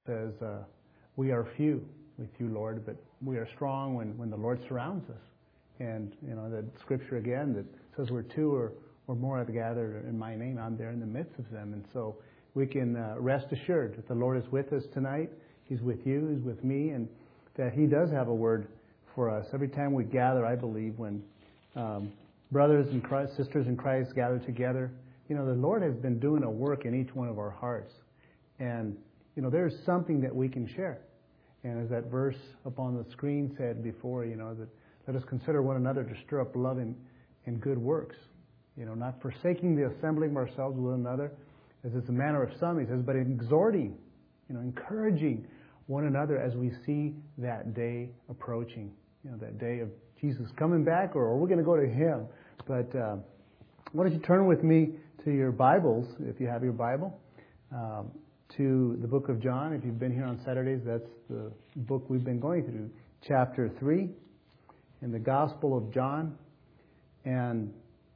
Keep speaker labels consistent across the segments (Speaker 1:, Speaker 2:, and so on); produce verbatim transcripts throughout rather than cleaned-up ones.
Speaker 1: says, uh, we are few with you, Lord, but we are strong when, when the Lord surrounds us. And, you know, the scripture again that says where two or, or more have gathered in my name, I'm there in the midst of them. And so we can uh, rest assured that the Lord is with us tonight. He's with you, He's with me, and that He does have a word for us. Every time we gather, I believe, when um, brothers and Christ, sisters in Christ gather together, you know, the Lord has been doing a work in each one of our hearts. And, you know, there's something that we can share. And as that verse up on the screen said before, you know, that let us consider one another to stir up love and, and good works. You know, not forsaking the assembling of ourselves with one another, as is the manner of some, he says, but exhorting, you know, encouraging one another as we see that day approaching. You know, that day of Jesus coming back, or, or we're going to go to Him. But uh, why don't you turn with me to your Bibles, if you have your Bible, um, to the book of John. If you've been here on Saturdays, that's the book we've been going through, chapter three, in the Gospel of John. And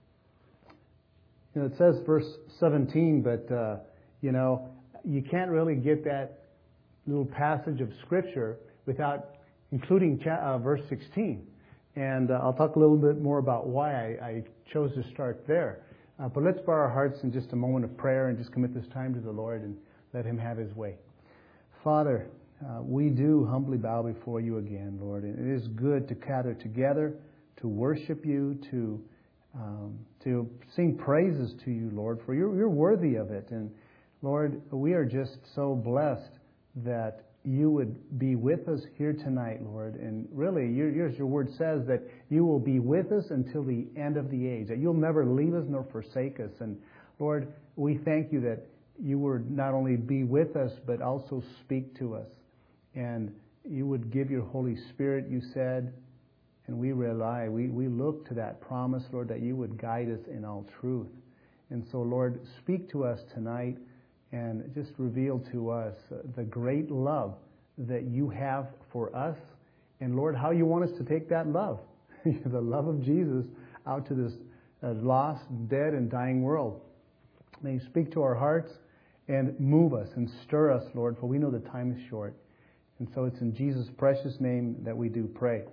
Speaker 1: you know, it says verse seventeen, but uh, you know, you can't really get that little passage of Scripture without including cha- uh, verse sixteen. And uh, I'll talk a little bit more about why I, I chose to start there. Uh, but let's bow our hearts in just a moment of prayer and just commit this time to the Lord and let Him have His way. Father, uh, we do humbly bow before You again, Lord. And it is good to gather together, to worship You, to um, to sing praises to You, Lord, for You're, you're worthy of it. And Lord, we are just so blessed that You would be with us here tonight, Lord. And really, your, your, your word says that You will be with us until the end of the age, that You'll never leave us nor forsake us. And Lord, we thank You that You would not only be with us, but also speak to us. And You would give Your Holy Spirit, You said, and we rely, we, we look to that promise, Lord, that You would guide us in all truth. And so, Lord, speak to us tonight and just reveal to us the great love that You have for us. And Lord, how You want us to take that love, the love of Jesus, out to this uh, lost, dead, and dying world. May You speak to our hearts and move us and stir us, Lord, for we know the time is short. And so it's in Jesus' precious name that we do pray.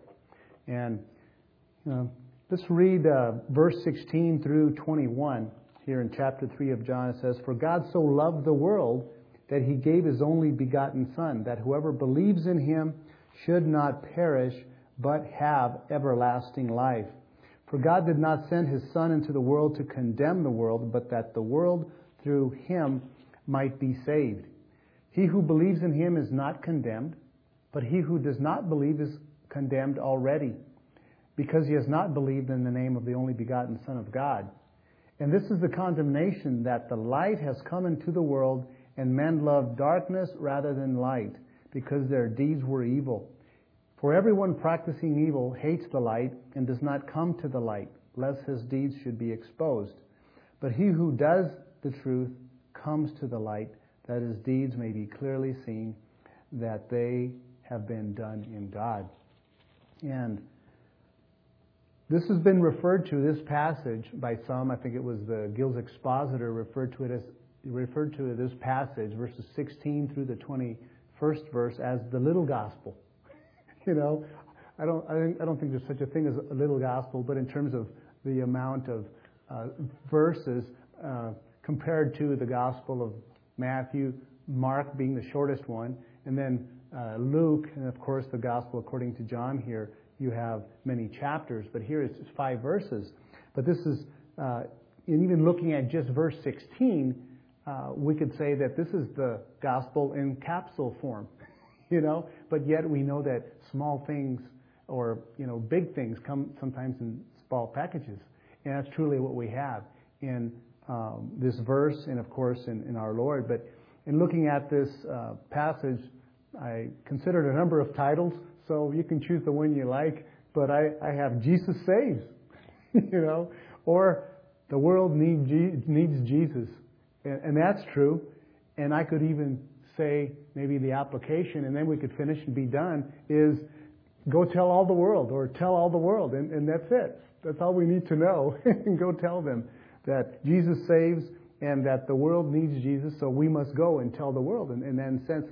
Speaker 1: And you know, let's read uh, verse sixteen through twenty-one. Here in chapter three of John, it says, "For God so loved the world that He gave His only begotten Son, that whoever believes in Him should not perish, but have everlasting life. For God did not send His Son into the world to condemn the world, but that the world through Him might be saved. He who believes in Him is not condemned, but he who does not believe is condemned already, because he has not believed in the name of the only begotten Son of God. And this is the condemnation, that the light has come into the world, and men love darkness rather than light, because their deeds were evil. For everyone practicing evil hates the light and does not come to the light, lest his deeds should be exposed. But he who does the truth comes to the light, that his deeds may be clearly seen, that they have been done in God." And this has been referred to, this passage, by some. I think it was the Gil's Expositor referred to it as referred to this passage, verses sixteen through the twenty-first verse, as the little gospel. You know, I don't, I don't, I don't think there's such a thing as a little gospel, but in terms of the amount of uh, verses uh, compared to the Gospel of Matthew, Mark being the shortest one, and then uh, Luke, and of course the Gospel according to John here. You have many chapters, but here it's five verses. But this is, uh, and even looking at just verse sixteen, uh, we could say that this is the gospel in capsule form, you know. But yet we know that small things, or you know, big things, come sometimes in small packages, and that's truly what we have in um, this verse, and of course in, in our Lord. But in looking at this uh, passage, I considered a number of titles. So you can choose the one you like, but I, I have Jesus Saves, you know, or the world need, needs Jesus. And, and that's true. And I could even say maybe the application, and then we could finish and be done, is go tell all the world, or tell all the world, and, and that's it. That's all we need to know. And go tell them that Jesus saves and that the world needs Jesus, so we must go and tell the world. And, and in a sense, that's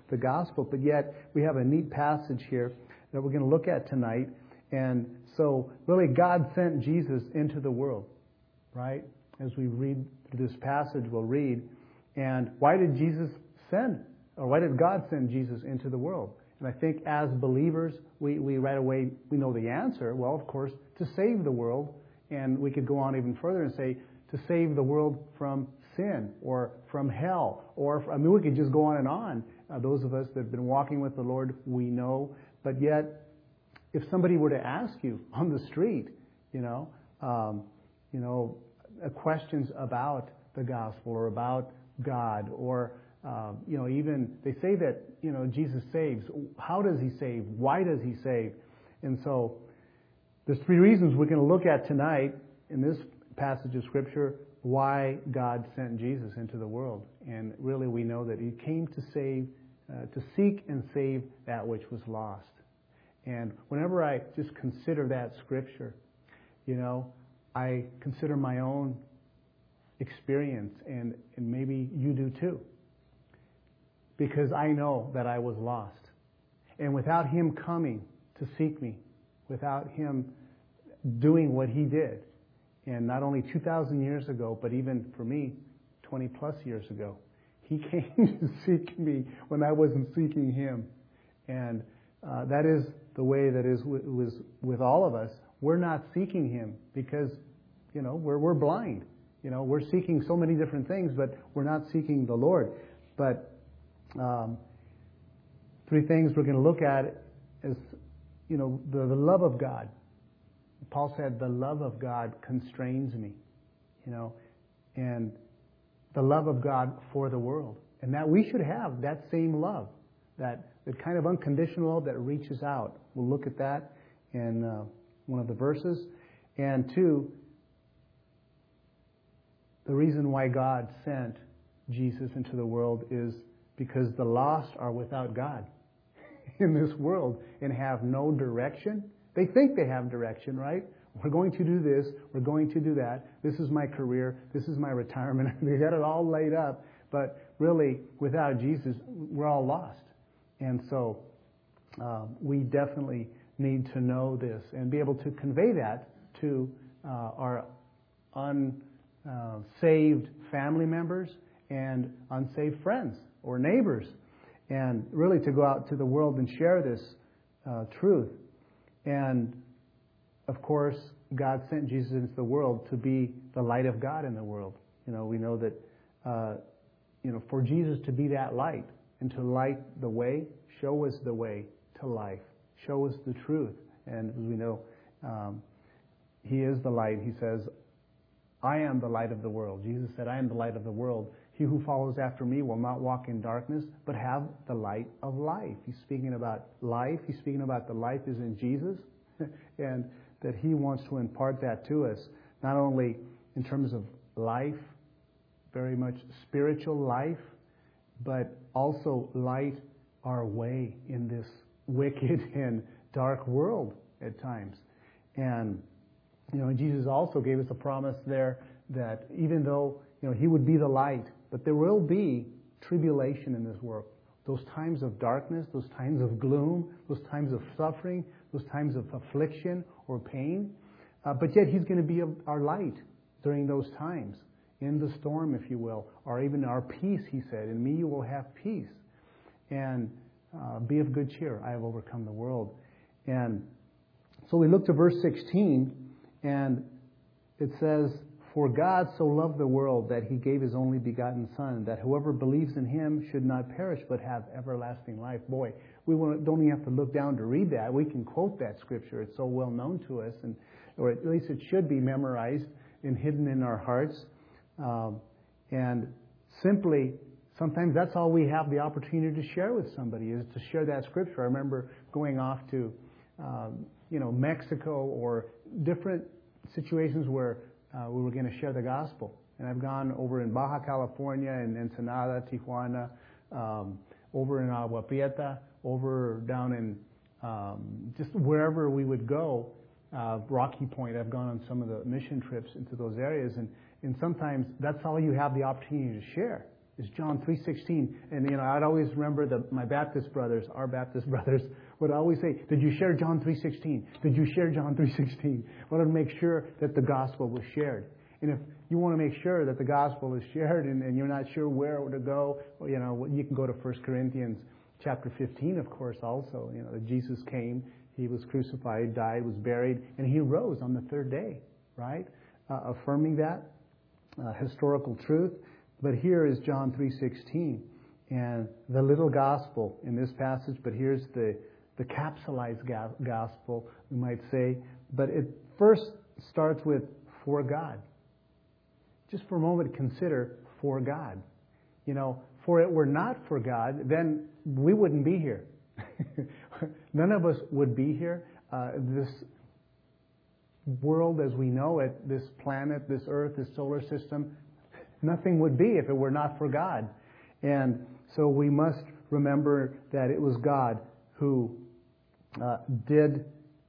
Speaker 1: the gospel. But yet we have a neat passage here that we're going to look at tonight. And so really God sent Jesus into the world, right? As we read through this passage, we'll read. And why did Jesus send, or why did God send Jesus into the world? And I think as believers, we, we right away, we know the answer. Well, of course, to save the world. And we could go on even further and say, to save the world from sin or from hell. Or, I mean, we could just go on and on. Uh, those of us that have been walking with the Lord, we know. But yet, if somebody were to ask you on the street, you know, um, you know, uh, questions about the gospel or about God, or uh, you know, even they say that, you know, Jesus saves. How does He save? Why does He save? And so there's three reasons we're going to look at tonight in this passage of Scripture why God sent Jesus into the world. And really, we know that He came to save, uh, to seek and save that which was lost. And whenever I just consider that Scripture, you know, I consider my own experience, and, and maybe you do too. Because I know that I was lost. And without Him coming to seek me, without Him doing what He did, and not only two thousand years ago, but even for me, twenty plus years ago, He came to seek me when I wasn't seeking Him. And uh, that is the way that is w- was with all of us. We're not seeking Him because, you know, we're we're blind. You know, we're seeking so many different things, but we're not seeking the Lord. But um, three things we're going to look at is, you know, the, the love of God. Paul said, the love of God constrains me, you know, and the love of God for the world. And that we should have that same love, that, that kind of unconditional love that reaches out. We'll look at that in uh, one of the verses. And two, the reason why God sent Jesus into the world is because the lost are without God in this world and have no direction. They think they have direction, right? We're going to do this. We're going to do that. This is my career. This is my retirement. They got it all laid up. But really, without Jesus, we're all lost. And so uh, we definitely need to know this and be able to convey that to uh, our unsaved family members and unsaved friends or neighbors. And really to go out to the world and share this uh, truth. And, of course, God sent Jesus into the world to be the light of God in the world. You know, we know that, uh, you know, for Jesus to be that light and to light the way, show us the way to life, show us the truth. And as we know, um, He is the light. He says, I am the light of the world. Jesus said, I am the light of the world. He who follows after me will not walk in darkness, but have the light of life. He's speaking about life. He's speaking about the life is in Jesus, and that He wants to impart that to us, not only in terms of life, very much spiritual life, but also light our way in this wicked and dark world at times. And, you know, Jesus also gave us a promise there that even though, you know, He would be the light, but there will be tribulation in this world. Those times of darkness, those times of gloom, those times of suffering, those times of affliction or pain. Uh, but yet He's going to be our light during those times, in the storm, if you will, or even our peace, He said. In me you will have peace. And uh, be of good cheer. I have overcome the world. And so we look to verse sixteen, and it says, for God so loved the world that He gave His only begotten Son, that whoever believes in Him should not perish but have everlasting life. Boy, we don't even have to look down to read that. We can quote that Scripture. It's so well known to us, and or at least it should be memorized and hidden in our hearts. Um, and simply, sometimes that's all we have the opportunity to share with somebody, is to share that Scripture. I remember going off to, um, you know, Mexico or different situations where Uh, we were going to share the gospel. And I've gone over in Baja California, in Ensenada, Tijuana, um, over in Agua Prieta, over down in um, just wherever we would go, uh, Rocky Point. I've gone on some of the mission trips into those areas. And, and sometimes that's all you have the opportunity to share, is John three sixteen. And, you know, I'd always remember the, my Baptist brothers, our Baptist brothers, would always say, did you share John three sixteen? Did you share John three sixteen? I wanted to make sure that the gospel was shared. And if you want to make sure that the gospel is shared and, and you're not sure where to go, well, you know, you can go to First Corinthians chapter fifteen, of course, also. You know, that Jesus came, He was crucified, died, was buried, and He rose on the third day, right? Uh, affirming that uh, historical truth. But here is John three sixteen, and the little gospel in this passage, but here's the, the capsulized ga- gospel, we might say. But it first starts with for God. Just for a moment, consider for God. You know, for it were not for God, then we wouldn't be here. None of us would be here. Uh, this world as we know it, this planet, this earth, this solar system, nothing would be if it were not for God. And so we must remember that it was God who uh, did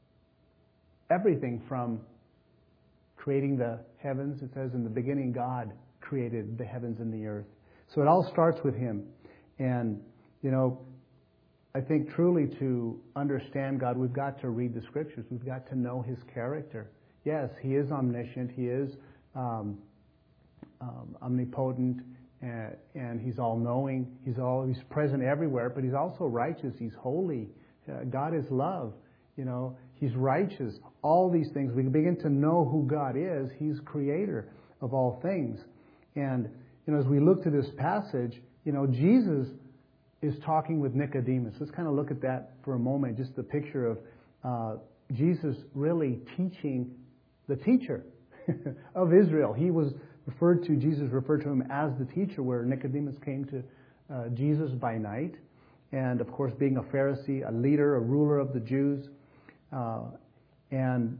Speaker 1: everything from creating the heavens. It says in the beginning God created the heavens and the earth. So it all starts with Him. And, you know, I think truly to understand God, we've got to read the Scriptures. We've got to know His character. Yes, He is omniscient. He is um, um, omnipotent, and, and He's all-knowing. He's all He's present everywhere, but He's also righteous. He's holy. Uh, God is love. You know, He's righteous. All these things. We begin to know who God is. He's creator of all things. And, you know, as we look to this passage, you know, Jesus is talking with Nicodemus. Let's kind of look at that for a moment. Just the picture of uh, Jesus really teaching the teacher of Israel. He was referred to, Jesus referred to him as the teacher, where Nicodemus came to uh, Jesus by night. And, of course, being a Pharisee, a leader, a ruler of the Jews. Uh, and,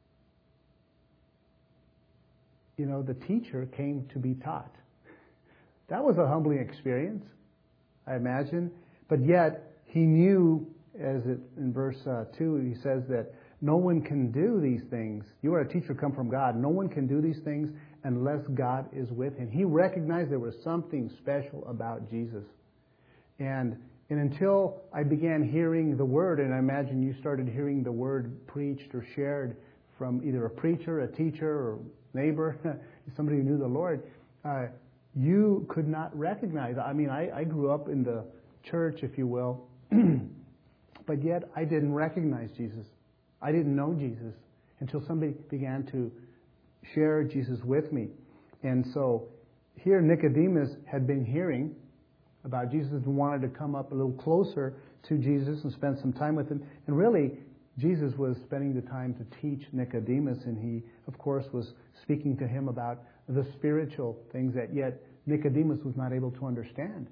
Speaker 1: you know, the teacher came to be taught. That was a humbling experience, I imagine. But yet, he knew, as it, in verse uh, two, he says that no one can do these things. You are a teacher come from God. No one can do these things unless God is with him. He recognized there was something special about Jesus. And And until I began hearing the Word, and I imagine you started hearing the Word preached or shared from either a preacher, a teacher, or neighbor, somebody who knew the Lord, uh, you could not recognize. I mean, I, I grew up in the church, if you will, but yet I didn't recognize Jesus. I didn't know Jesus until somebody began to share Jesus with me. And so here Nicodemus had been hearing about Jesus and wanted to come up a little closer to Jesus and spend some time with him. And really, Jesus was spending the time to teach Nicodemus, and he, of course, was speaking to him about the spiritual things that yet Nicodemus was not able to understand.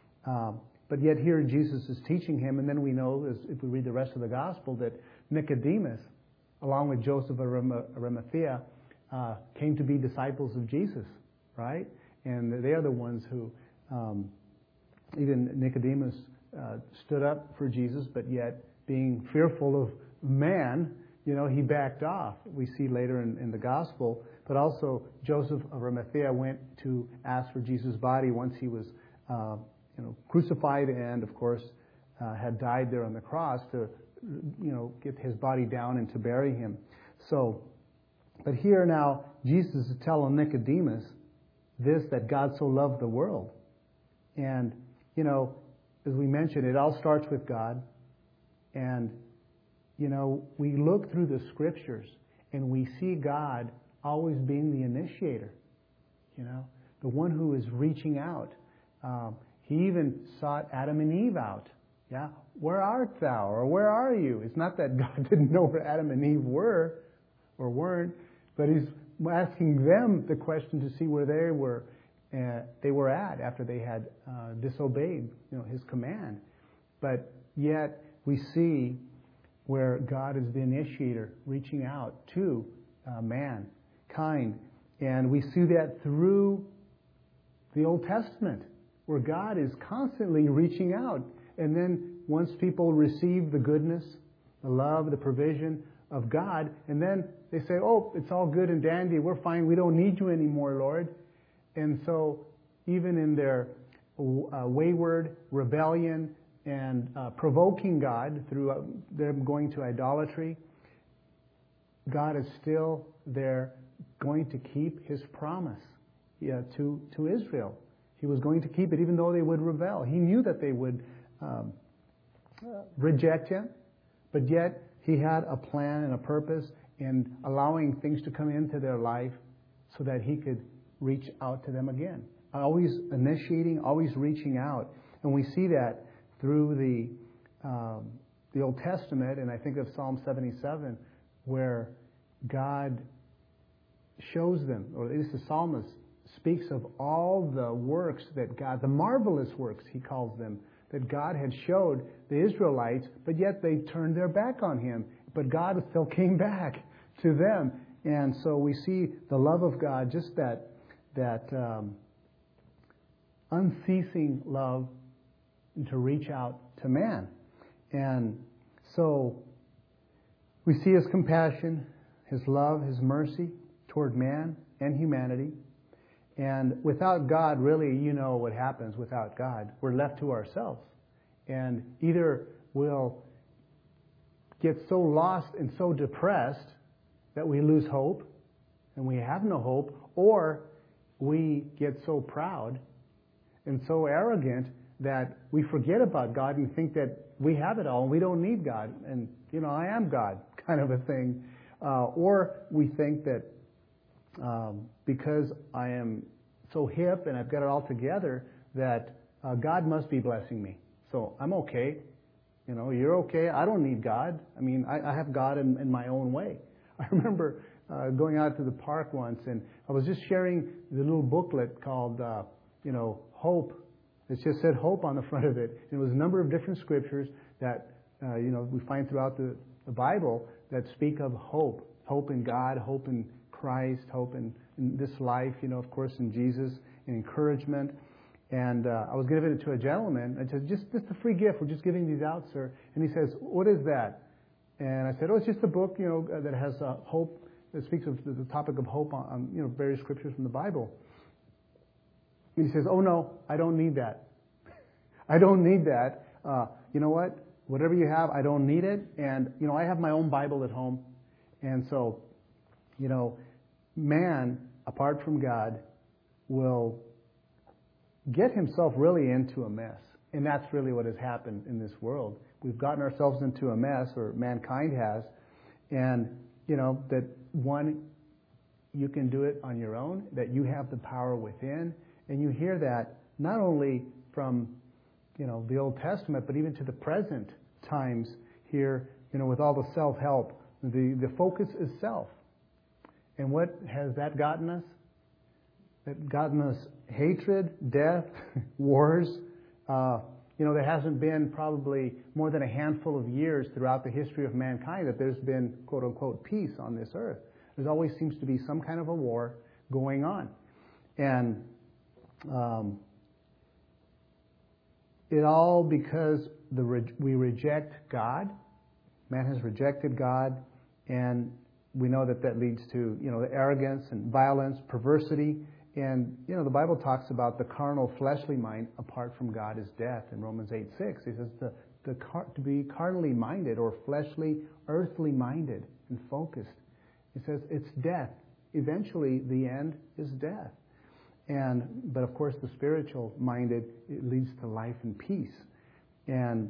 Speaker 1: Um, but yet here Jesus is teaching him, and then we know, as if we read the rest of the gospel, that Nicodemus, along with Joseph of Arimathea, uh, came to be disciples of Jesus, right? And they are the ones who... Um, Even Nicodemus uh, stood up for Jesus, but yet being fearful of man, you know, he backed off. We see later in, in the gospel. But also Joseph of Arimathea went to ask for Jesus' body once he was, uh, you know, crucified and, of course, uh, had died there on the cross to, you know, get his body down and to bury him. So, but here now Jesus is telling Nicodemus this, that God so loved the world. And you know, as we mentioned, it all starts with God. And, you know, we look through the Scriptures and we see God always being the initiator, you know, the one who is reaching out. Um, he even sought Adam and Eve out. Yeah, where art thou? Or where are you? It's not that God didn't know where Adam and Eve were or weren't, but He's asking them the question to see where they were. Uh, they were at after they had uh, disobeyed, you know, His command. But yet we see where God is the initiator, reaching out to uh, mankind, and we see that through the Old Testament, where God is constantly reaching out. And then once people receive the goodness, the love, the provision of God, and then they say, "Oh, it's all good and dandy. We're fine. We don't need you anymore, Lord." And so, even in their uh, wayward, rebellion, and uh, provoking God through uh, them going to idolatry, God is still there going to keep His promise yeah, to, to Israel. He was going to keep it even though they would rebel. He knew that they would um, reject Him, but yet He had a plan and a purpose in allowing things to come into their life so that He could reach out to them again. Always initiating, always reaching out. And we see that through the um, the Old Testament, and I think of Psalm seventy-seven, where God shows them, or at least the psalmist speaks of all the works that God, the marvelous works, he calls them, that God had showed the Israelites, but yet they turned their back on Him. But God still came back to them. And so we see the love of God, just that, that um, unceasing love to reach out to man. And so we see His compassion, His love, His mercy toward man and humanity. And without God, really, you know what happens without God. We're left to ourselves. And either we'll get so lost and so depressed that we lose hope and we have no hope, or we get so proud and so arrogant that we forget about God and think that we have it all and we don't need God. And, you know, I am God kind of a thing. Uh, or we think that um, because I am so hip and I've got it all together that uh, God must be blessing me. So I'm okay. You know, you're okay. I don't need God. I mean, I, I have God in, in my own way. I remember uh, going out to the park once, and I was just sharing the little booklet called, uh, you know, Hope. It just said hope on the front of it. And it was a number of different scriptures that, uh, you know, we find throughout the, the Bible that speak of hope. Hope in God, hope in Christ, hope in, in this life, you know, of course, in Jesus, and encouragement. And uh, I was giving it to a gentleman. I said, just, just a free gift. We're just giving these out, sir. And he says, what is that? And I said, oh, it's just a book, you know, that has uh, hope, that speaks of the topic of hope on, on, you know, various scriptures from the Bible. And he says, oh, no, I don't need that. I don't need that. Uh, you know what? Whatever you have, I don't need it. And, you know, I have my own Bible at home. And so, you know, man, apart from God, will get himself really into a mess. And that's really what has happened in this world. We've gotten ourselves into a mess, or mankind has. And, you know, that one, you can do it on your own, that you have the power within. And you hear that not only from, you know, the Old Testament, but even to the present times here, you know, with all the self-help. The, the focus is self. And what has that gotten us? That gotten us hatred, death, wars. Uh, you know, there hasn't been probably more than a handful of years throughout the history of mankind that there's been, quote unquote, peace on this earth. There always seems to be some kind of a war going on. And um, it all because the re- we reject God. Man has rejected God, and we know that that leads to, you know, the arrogance and violence, perversity. And, you know, the Bible talks about the carnal, fleshly mind apart from God is death in Romans eight six. It says the, the car, to be carnally minded or fleshly, earthly minded and focused. It says it's death. Eventually, the end is death. And, but of course, the spiritual minded, it leads to life and peace. And,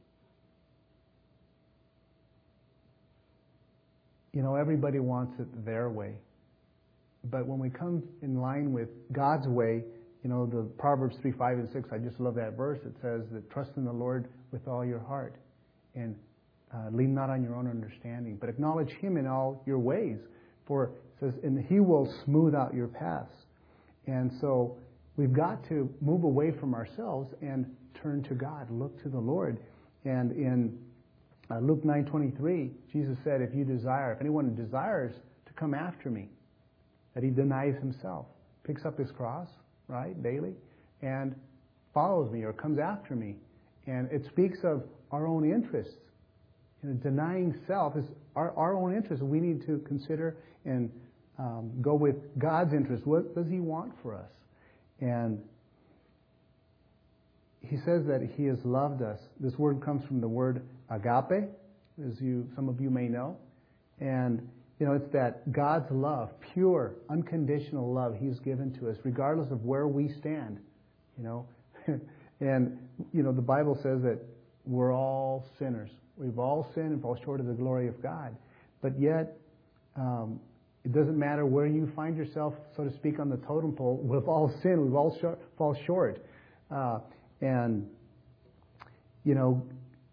Speaker 1: you know, everybody wants it their way. But when we come in line with God's way, you know, the Proverbs three, five, and six, I just love that verse. It says that trust in the Lord with all your heart and uh, lean not on your own understanding, but acknowledge Him in all your ways. For it says, and He will smooth out your paths. And so we've got to move away from ourselves and turn to God, look to the Lord. And in uh, Luke nine twenty-three, Jesus said, if you desire, if anyone desires to come after me, that he denies himself, picks up his cross, right, daily, and follows me or comes after me. And it speaks of our own interests. You know, denying self is our, our own interests. We need to consider and um, go with God's interest. What does He want for us? And he says that he has loved us. This word comes from the word agape, as you some of you may know. And, you know, it's that God's love, pure, unconditional love he's given to us, regardless of where we stand, you know. And, you know, the Bible says that we're all sinners. We've all sinned and fall short of the glory of God. But yet, um, it doesn't matter where you find yourself, so to speak, on the totem pole. We've all sinned. We've all sh- fall short. Uh, and, you know,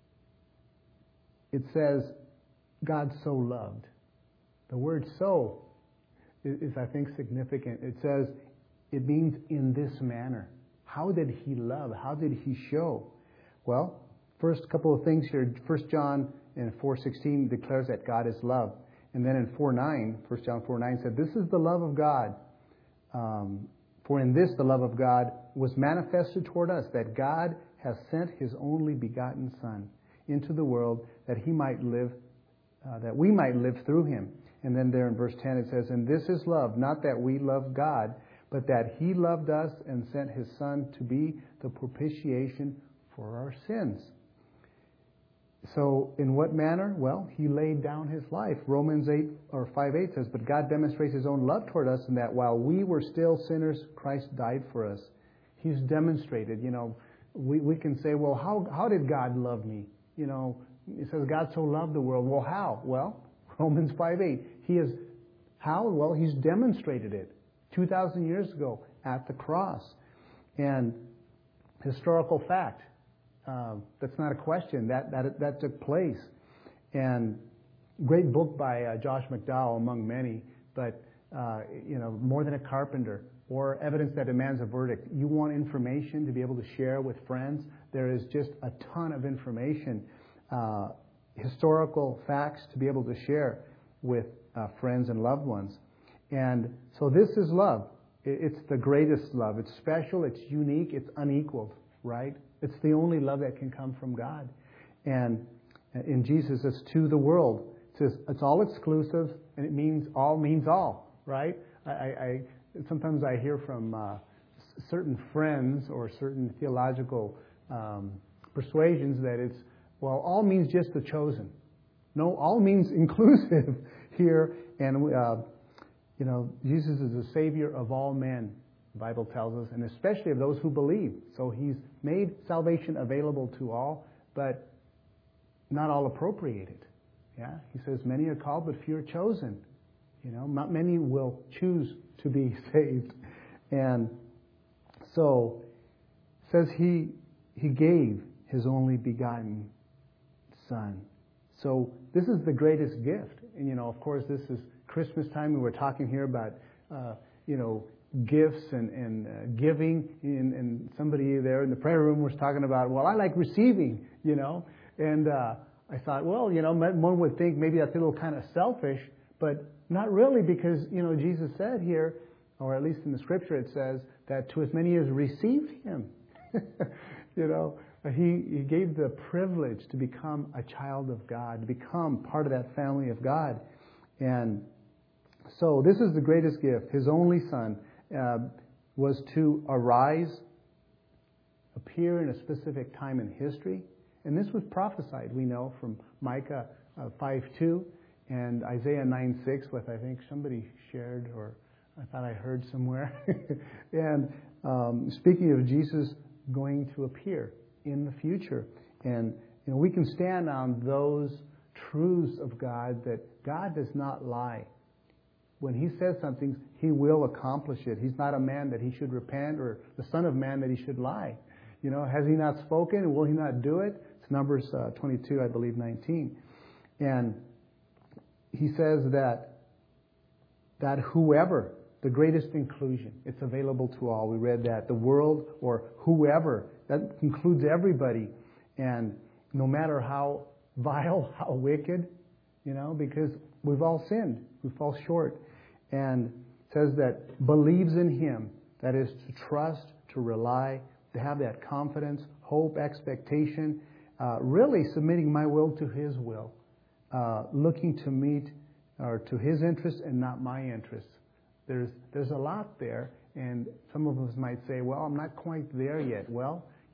Speaker 1: it says, God so loved. The word so is, is, I think, significant. It says, it means in this manner. How did he love? How did he show? Well, first couple of things here. First John in four sixteen declares that God is love. And then in four nine, First John four nine said, this is the love of God. Um, for in this the love of God was manifested toward us, that God has sent his only begotten Son into the world that he might live, uh, that we might live through him. And then there in verse ten it says, and this is love, not that we love God, but that he loved us and sent his Son to be the propitiation for our sins. So in what manner? Well, he laid down his life. Romans eight or five eight says, but God demonstrates his own love toward us in that while we were still sinners, Christ died for us. He's demonstrated, you know, we, we can say, well, how, how did God love me? You know, it says God so loved the world. Well, how? Well, Romans five eight. He is, how? Well, he's demonstrated it two thousand years ago at the cross. And historical fact. Uh, that's not a question. That, that, that took place. And great book by uh, Josh McDowell, among many. But, uh, you know, More Than a Carpenter, or Evidence That Demands a Verdict. You want information to be able to share with friends? There is just a ton of information, uh, historical facts to be able to share with uh, friends and loved ones. And so this is love. It's the greatest love. It's special, it's unique, it's unequaled, right? It's the only love that can come from God. And in Jesus, it's to the world. It says it's all exclusive, and it means all means all, right? I, I sometimes I hear from uh, certain friends or certain theological um, persuasions that it's, well, all means just the chosen. No, all means inclusive here. And, uh, you know, Jesus is the Savior of all men, the Bible tells us, and especially of those who believe. So he's made salvation available to all, but not all appropriated. Yeah, he says, many are called, but few are chosen. You know, not many will choose to be saved. And so, it says he he gave his only begotten Son. So this is the greatest gift. And, you know, of course, this is Christmas time, and we're talking here about, uh, you know, gifts and, and uh, giving. And, and somebody there in the prayer room was talking about, well, I like receiving, you know. And uh, I thought, well, you know, one would think maybe that's a little kind of selfish, but not really, because, you know, Jesus said here, or at least in the Scripture it says, that to as many as received him, you know, he, he gave the privilege to become a child of God, to become part of that family of God. And so this is the greatest gift. His only Son uh, was to arise, appear in a specific time in history. And this was prophesied, we know, from Micah uh, five two and Isaiah nine six, what I think somebody shared, or I thought I heard somewhere. And um, speaking of Jesus going to appear in the future. And, you know, we can stand on those truths of God, that God does not lie. When he says something, he will accomplish it. He's not a man that he should repent, or the son of man that he should lie. You know, has he not spoken? Will he not do it? It's Numbers uh, twenty-two, I believe, nineteen. And he says that that whoever, the greatest inclusion, it's available to all. We read that. The world, or whoever, that includes everybody. And no matter how vile, how wicked, you know, because we've all sinned. We fall short. And it says that believes in him, that is to trust, to rely, to have that confidence, hope, expectation, uh, really submitting my will to his will, uh, looking to meet or to his interests and not my interests. There's there's a lot there, and some of us might say, well, I'm not quite there yet. Well,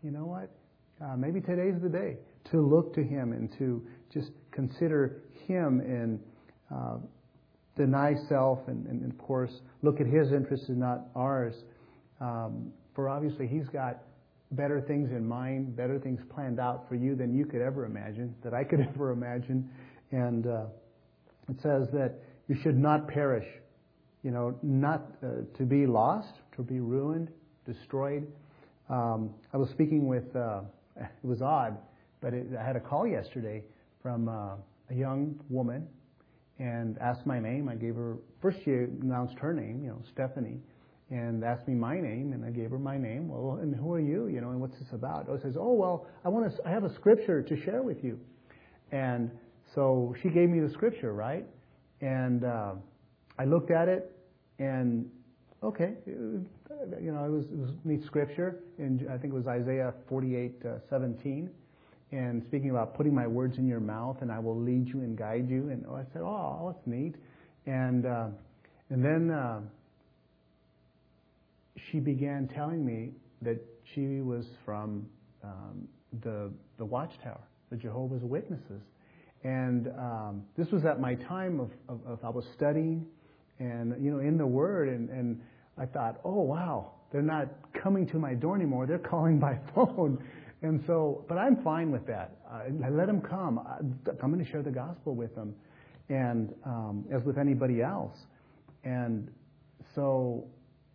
Speaker 1: you know what? Uh, maybe today's the day to look to Him and to just consider Him and uh, deny self and, and, of course, look at His interests and not ours. Um, for obviously He's got better things in mind, better things planned out for you than you could ever imagine, that I could ever imagine. And uh, it says that you should not perish, you know, not uh, to be lost, to be ruined, destroyed. Um, I was speaking with, uh, it was odd, but it, I had a call yesterday from uh, a young woman and asked my name. I gave her, first she announced her name, you know, Stephanie, and asked me my name, and I gave her my name. Well, and who are you, you know, and what's this about? Oh, says, oh, well, I want to, I have a scripture to share with you. And so she gave me the scripture, right? And uh, I looked at it, and okay, it was, you know, it was, it was neat scripture, and I think it was Isaiah forty-eight seventeen, and speaking about putting my words in your mouth, and I will lead you and guide you. And oh, I said, oh, that's neat. And uh, and then uh, she began telling me that she was from um, the the Watchtower, the Jehovah's Witnesses. And um, this was at my time of, of, of I was studying and, you know, in the Word. And, and I thought, oh, wow, they're not coming to my door anymore. They're calling by phone. And so, but I'm fine with that. I, I let them come. I, I'm going to share the gospel with them, and um, as with anybody else. And so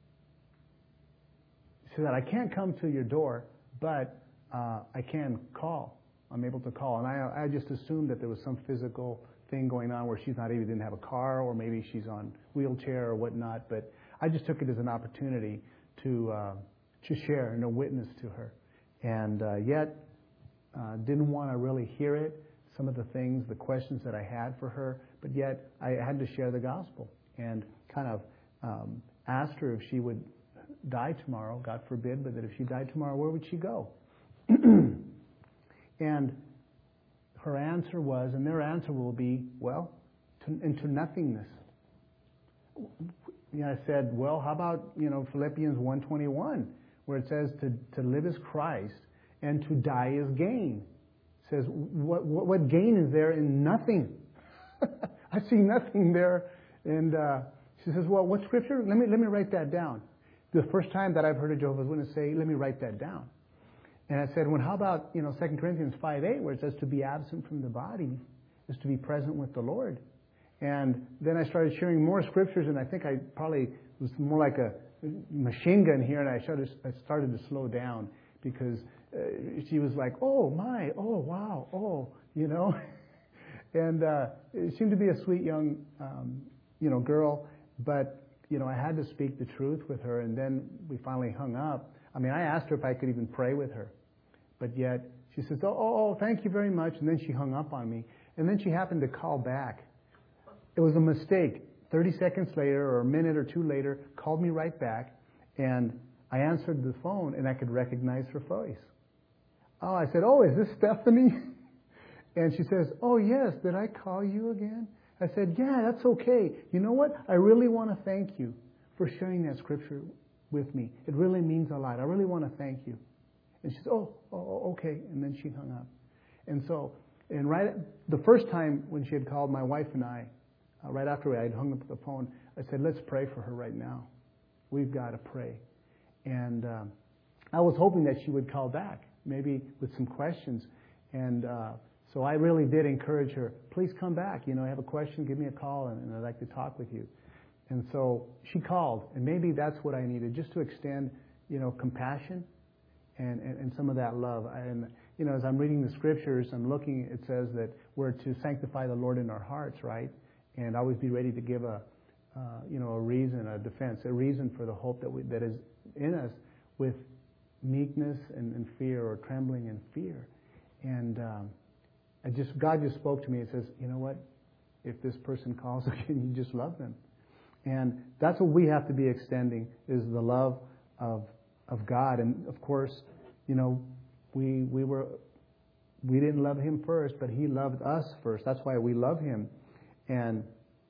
Speaker 1: she said, I can't come to your door, but uh, I can call. I'm able to call. And I, I just assumed that there was some physical thing going on where she's not even didn't have a car, or maybe she's on wheelchair or whatnot. But I just took it as an opportunity to uh, to share and a witness to her. And uh, yet, uh, didn't want to really hear it, some of the things, the questions that I had for her, but yet I had to share the gospel and kind of um, asked her if she would die tomorrow, God forbid, but that if she died tomorrow, where would she go? And her answer was, and their answer will be, well, to, into nothingness. You know, I said, well, how about, you know, Philippians one twenty-one, where it says to, to live is Christ and to die is gain. It says, what, what, what gain is there in nothing? I see nothing there. And uh, she says, well, what scripture? Let me, let me write that down. The first time that I've heard a Jehovah's Witness say, let me write that down. And I said, well, how about, you know, Second Corinthians five eight, where it says to be absent from the body is to be present with the Lord. And then I started sharing more scriptures, and I think I probably was more like a machine gun here, and I started, I started to slow down because uh, she was like, oh, my, oh, wow, oh, you know. And uh, it seemed to be a sweet young, um, you know, girl, but, you know, I had to speak the truth with her, and then we finally hung up. I mean, I asked her if I could even pray with her. But yet, she says, oh, oh, thank you very much. And then she hung up on me. And then she happened to call back. It was a mistake. thirty seconds later, or a minute or two later, called me right back. And I answered the phone, and I could recognize her voice. Oh, I said, oh, is this Stephanie? And she says, oh, yes, did I call you again? I said, yeah, that's okay. You know what? I really want to thank you for sharing that scripture with me. It really means a lot. I really want to thank you. And she said, oh, oh, okay. And then she hung up. And so, and right the first time when she had called my wife and I, uh, right after I had hung up the phone, I said, let's pray for her right now. We've got to pray. And um, I was hoping that she would call back, maybe with some questions. And uh, so I really did encourage her, please come back. You know, I have a question, give me a call, and, and I'd like to talk with you. And so she called, and maybe that's what I needed, just to extend, you know, compassion and, and, and some of that love. And, you know, as I'm reading the scriptures, I'm looking, it says that we're to sanctify the Lord in our hearts, right? And always be ready to give a, uh, you know, a reason, a defense, a reason for the hope that we, that is in us with meekness and, and fear, or trembling and fear. And um, I just, God just spoke to me and says, you know what? If this person calls again, you just love them. And that's what we have to be extending, is the love of of God. And of course, you know, we we were we didn't love Him first, but He loved us first. That's why we love Him. And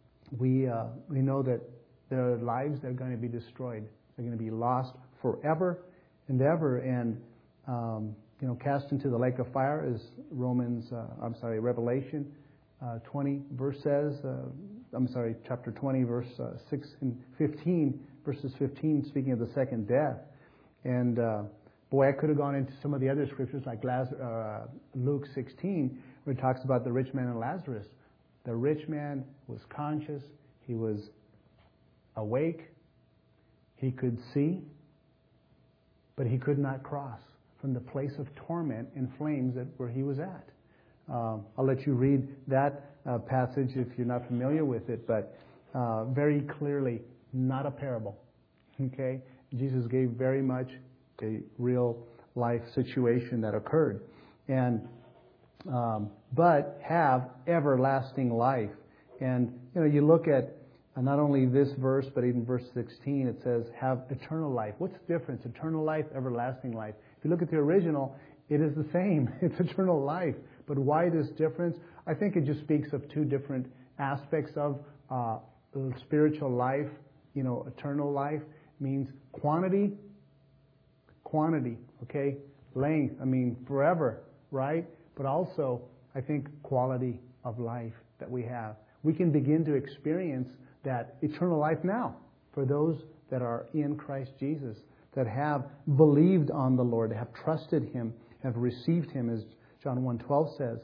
Speaker 1: we uh, we know that there are lives that are going to be destroyed. They're going to be lost forever and ever. And um, you know, cast into the lake of fire, as Romans, uh, I'm sorry, Revelation uh, twenty verse says. Uh, I'm sorry, chapter twenty, verse uh, six and fifteen, verses fifteen, speaking of the second death. And uh, boy, I could have gone into some of the other scriptures like Lazarus, uh, Luke sixteen, where it talks about the rich man and Lazarus. The rich man was conscious. He was awake. He could see, but he could not cross from the place of torment and flames that where he was at. Um, I'll let you read that uh, passage if you're not familiar with it, but uh, very clearly, not a parable. Okay, Jesus gave very much a real life situation that occurred, and um, but have everlasting life. And you know, you look at uh, not only this verse, but even verse sixteen. It says, "Have eternal life." What's the difference? Eternal life, everlasting life. If you look at the original, it is the same. It's eternal life. But why this difference? I think it just speaks of two different aspects of uh, spiritual life. You know, eternal life means quantity, quantity, okay? Length, I mean, forever, right? But also, I think, quality of life that we have. We can begin to experience that eternal life now for those that are in Christ Jesus, that have believed on the Lord, have trusted Him, have received Him, as John one twelve says.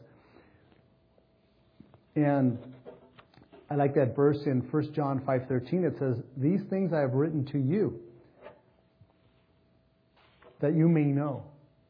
Speaker 1: And I like that verse in First John five thirteen. It says, "These things I have written to you, that you may know."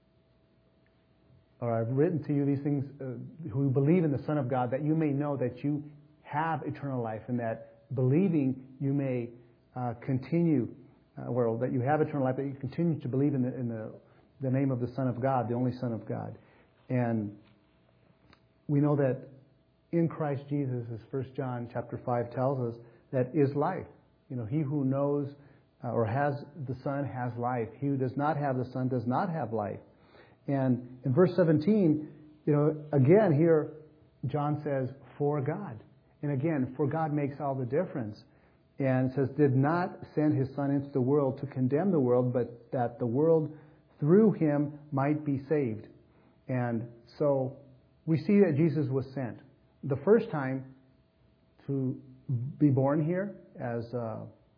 Speaker 1: Or I've written to you these things uh, who believe in the Son of God, that you may know that you have eternal life, and that believing you may uh, continue, uh, well, that you have eternal life, that you continue to believe in the in the, the name of the Son of God, the only Son of God. And we know that in Christ Jesus, as First John chapter five tells us, that is life. You know, he who knows uh, or has the Son has life. He who does not have the Son does not have life. And in verse seventeen, you know, again here, John says, "For God." And again, for God makes all the difference. And it says, "Did not send His Son into the world to condemn the world, but that the world through Him might be saved." And so we see that Jesus was sent. The first time to be born here, as uh,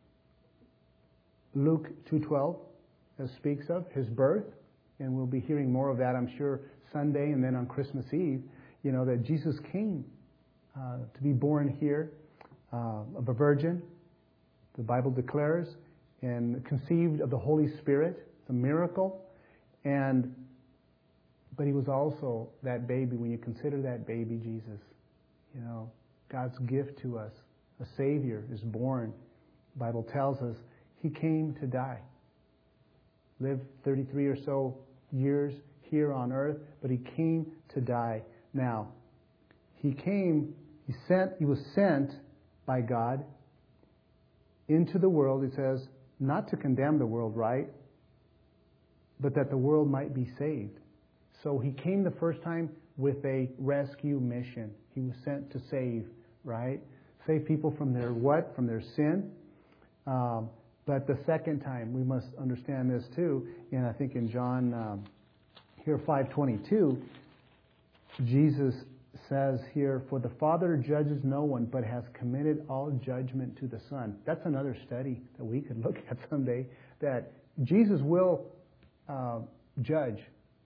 Speaker 1: Luke two twelve as speaks of, His birth. And we'll be hearing more of that, I'm sure, Sunday and then on Christmas Eve. You know, that Jesus came uh, to be born here uh, of a virgin, the Bible declares, and conceived of the Holy Spirit, a miracle. And but He was also that baby, when you consider that baby Jesus. You know, God's gift to us, a Savior is born. The Bible tells us He came to die. Lived thirty-three or so years here on earth, but He came to die. Now, He came, He sent, He was sent by God into the world, it says, not to condemn the world, right? But that the world might be saved. So He came the first time with a rescue mission. He was sent to save, right? Save people from their what? From their sin. Um, But the second time, we must understand this too. And I think in John um, here five twenty-two, Jesus says here, "For the Father judges no one, but has committed all judgment to the Son." That's another study that we could look at someday. That Jesus will uh, judge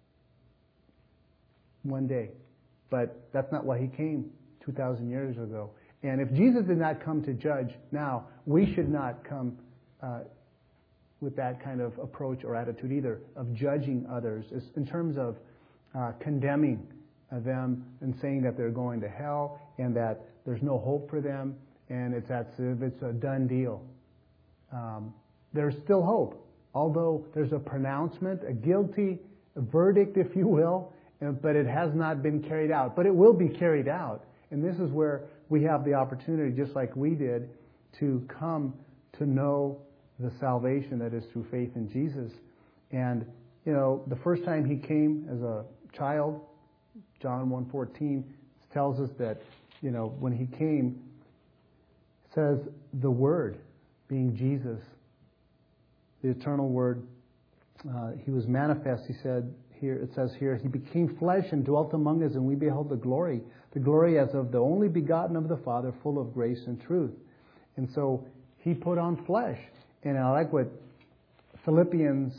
Speaker 1: one day, but that's not why He came two thousand years ago. And if Jesus did not come to judge now, we should not come Uh, with that kind of approach or attitude either, of judging others in terms of uh, condemning uh, them and saying that they're going to hell and that there's no hope for them and it's as if it's a done deal. Um, there's still hope, although there's a pronouncement, a guilty a verdict, if you will, but it has not been carried out. But it will be carried out. And this is where we have the opportunity, just like we did, to come to know the salvation that is through faith in Jesus. And, you know, the first time He came as a child, John one fourteen tells us that, you know, when He came, it says the Word, being Jesus, the eternal Word, uh, he was manifest. He said here, it says here, he became flesh and dwelt among us, and we beheld the glory, the glory as of the only begotten of the Father, full of grace and truth. And so he put on flesh. And I like what Philippians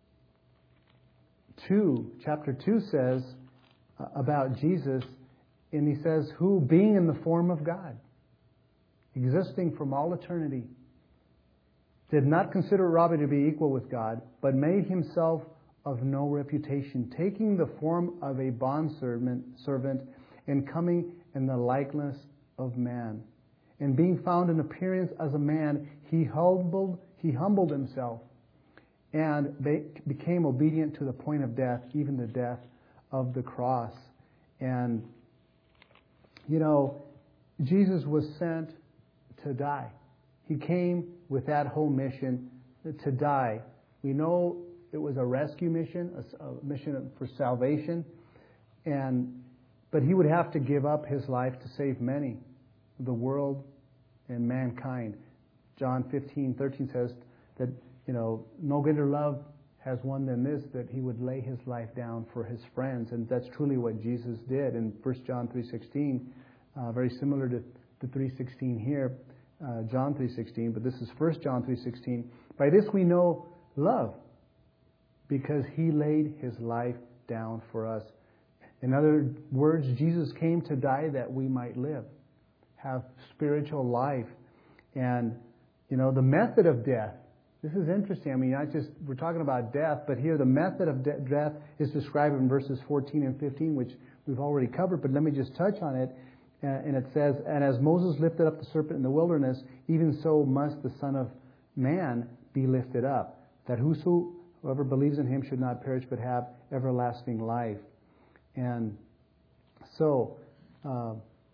Speaker 1: two, chapter two says uh, about Jesus. And he says, who being in the form of God, existing from all eternity, did not consider robbery to be equal with God, but made himself of no reputation, taking the form of a bondservant servant, and coming in the likeness of man. And being found in appearance as a man, he humbled, he humbled himself and they became obedient to the point of death, even the death of the cross. And, you know, Jesus was sent to die. He came with that whole mission to die. We know it was a rescue mission, a, a mission for salvation, and but he would have to give up his life to save many, the world and mankind. John fifteen thirteen says that, you know, no greater love has one than this, that he would lay his life down for his friends, and that's truly what Jesus did. In First John three sixteen, uh, very similar to, to three sixteen here, uh, John three sixteen, but this is First John three sixteen. By this we know love, because he laid his life down for us. In other words, Jesus came to die that we might live, have spiritual life. And, you know, the method of death, this is interesting. I mean, I just, we're talking about death, but here the method of de- death is described in verses fourteen and fifteen, which we've already covered, but let me just touch on it. Uh, and it says, and as Moses lifted up the serpent in the wilderness, even so must the Son of Man be lifted up, that whosoever believes in him should not perish but have everlasting life. And so, uh,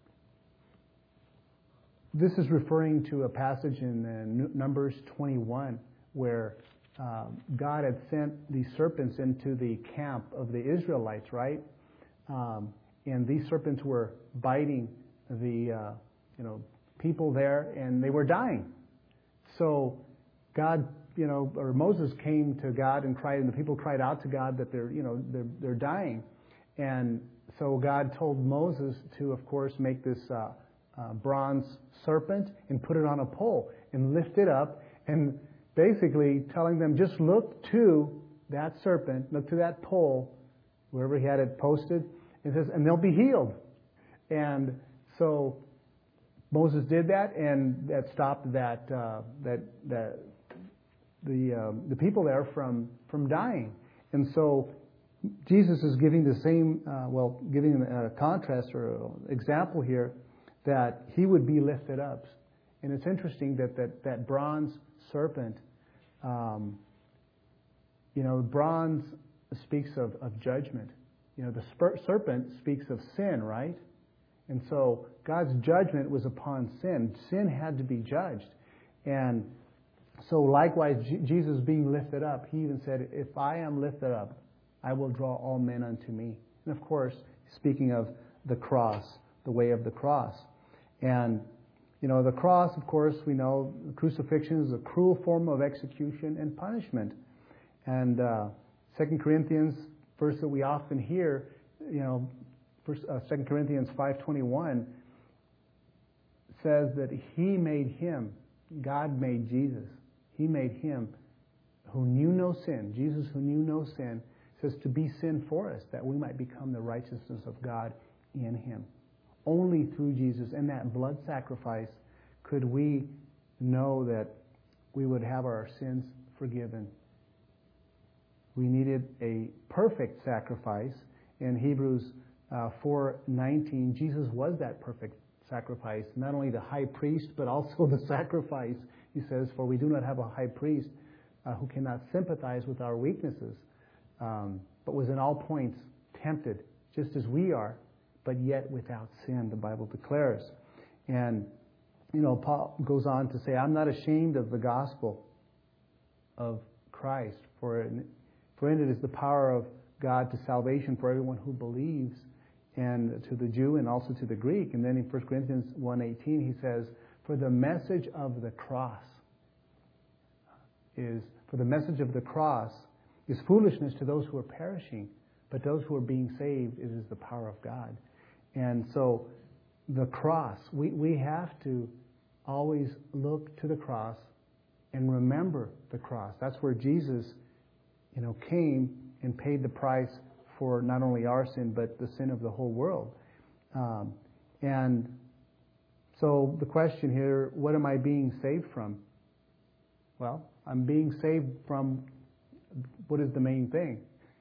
Speaker 1: this is referring to a passage in uh, Numbers twenty-one where uh, God had sent these serpents into the camp of the Israelites, right? Um, and these serpents were biting the uh, you know people there, and they were dying. So God, you know, or Moses came to God and cried, and the people cried out to God that they're, you know, they're they're dying. And so God told Moses to, of course, make this uh, uh, bronze serpent and put it on a pole and lift it up, and basically telling them, just look to that serpent, look to that pole, wherever he had it posted, and says, and they'll be healed. And so Moses did that, and that stopped that that that, that the um, the people there from from dying. And so Jesus is giving the same, uh, well, giving a contrast or an example here that he would be lifted up. And it's interesting that that, that bronze serpent, um, you know, bronze speaks of, of judgment. You know, the sper- serpent speaks of sin, right? And so God's judgment was upon sin. Sin had to be judged. And so likewise, J- Jesus being lifted up, he even said, if I am lifted up, I will draw all men unto me. And of course, speaking of the cross, the way of the cross. And, you know, the cross, of course, we know the crucifixion is a cruel form of execution and punishment. And uh, Second Corinthians, verse that we often hear, you know, First, uh, Second Corinthians five twenty-one says that he made him, God made Jesus. He made him who knew no sin, Jesus who knew no sin, says to be sin for us, that we might become the righteousness of God in him. Only through Jesus and that blood sacrifice could we know that we would have our sins forgiven. We needed a perfect sacrifice. In Hebrews uh, four nineteen, Jesus was that perfect sacrifice, not only the high priest, but also the sacrifice. He says, for we do not have a high priest uh, who cannot sympathize with our weaknesses, um, but was in all points tempted, just as we are, but yet without sin, the Bible declares. And, you know, Paul goes on to say, I'm not ashamed of the gospel of Christ, for it, for in it is the power of God to salvation for everyone who believes, and to the Jew and also to the Greek. And then in First Corinthians one eighteen, he says, for the message of the cross is, for the message of the cross is foolishness to those who are perishing, but those who are being saved, it is the power of God. And so the cross, we, we have to always look to the cross and remember the cross. That's where Jesus, you know, came and paid the price for not only our sin, but the sin of the whole world. Um, and so the question here, what am I being saved from? Well, I'm being saved from what is the main thing?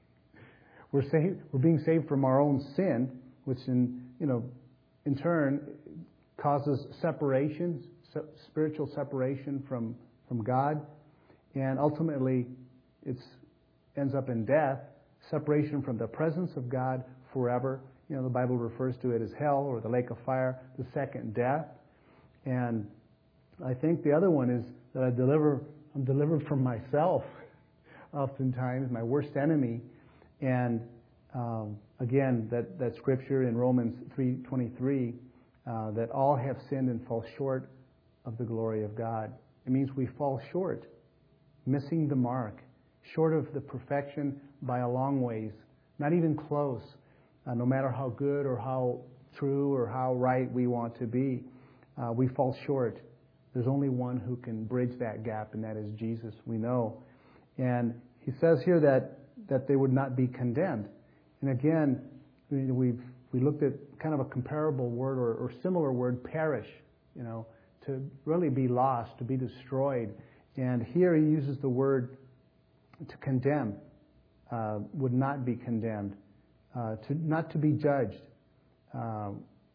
Speaker 1: We're saved, we're being saved from our own sin, which in, you know, in turn causes separation, spiritual separation from, from God, and ultimately it ends up in death, separation from the presence of God forever. You know, the Bible refers to it as hell or the lake of fire, the second death. And I think the other one is that I deliver, I'm delivered from myself, oftentimes, my worst enemy. And um, again, that, that scripture in Romans three twenty-three, uh, that all have sinned and fall short of the glory of God. It means we fall short, missing the mark, short of the perfection by a long ways, not even close, uh, no matter how good or how true or how right we want to be. Uh, we fall short. There's only one who can bridge that gap, and that is Jesus, we know. And he says here that, that they would not be condemned. And again, we've we looked at kind of a comparable word or, or similar word, perish, you know, to really be lost, to be destroyed. And here he uses the word to condemn, uh, would not be condemned, uh, to not to be judged. Uh,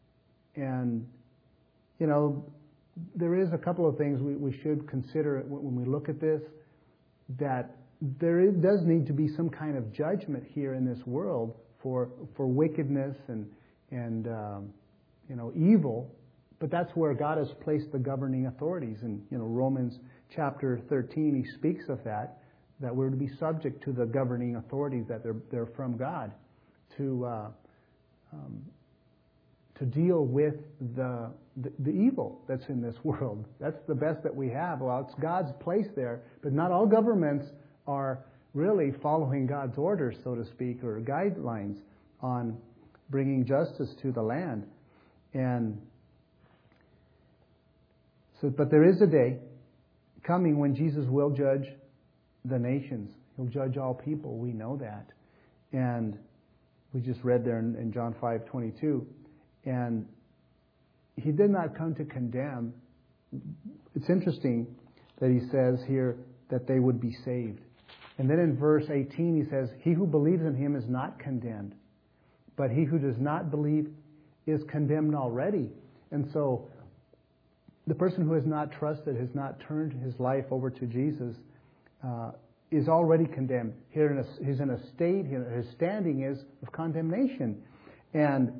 Speaker 1: and, you know, there is a couple of things we, we should consider when we look at this, that there is, does need to be some kind of judgment here in this world for for wickedness and and um, you know, evil, but that's where God has placed the governing authorities. And you know, Romans chapter thirteen, he speaks of that, that we're to be subject to the governing authorities, that they're they're from God, to uh, um, to deal with the, the the evil that's in this world. That's the best that we have. Well, it's God's place there, but not all governments are really following God's orders, so to speak, or guidelines on bringing justice to the land. And so, but there is a day coming when Jesus will judge the nations. He'll judge all people. We know that. And we just read there in, in John five twenty-two. And he did not come to condemn. It's interesting that he says here that they would be saved. And then in verse eighteen he says, he who believes in him is not condemned, but he who does not believe is condemned already. And so the person who has not trusted, has not turned his life over to Jesus, uh, is already condemned. Here in a, he's in a state, his standing is of condemnation. And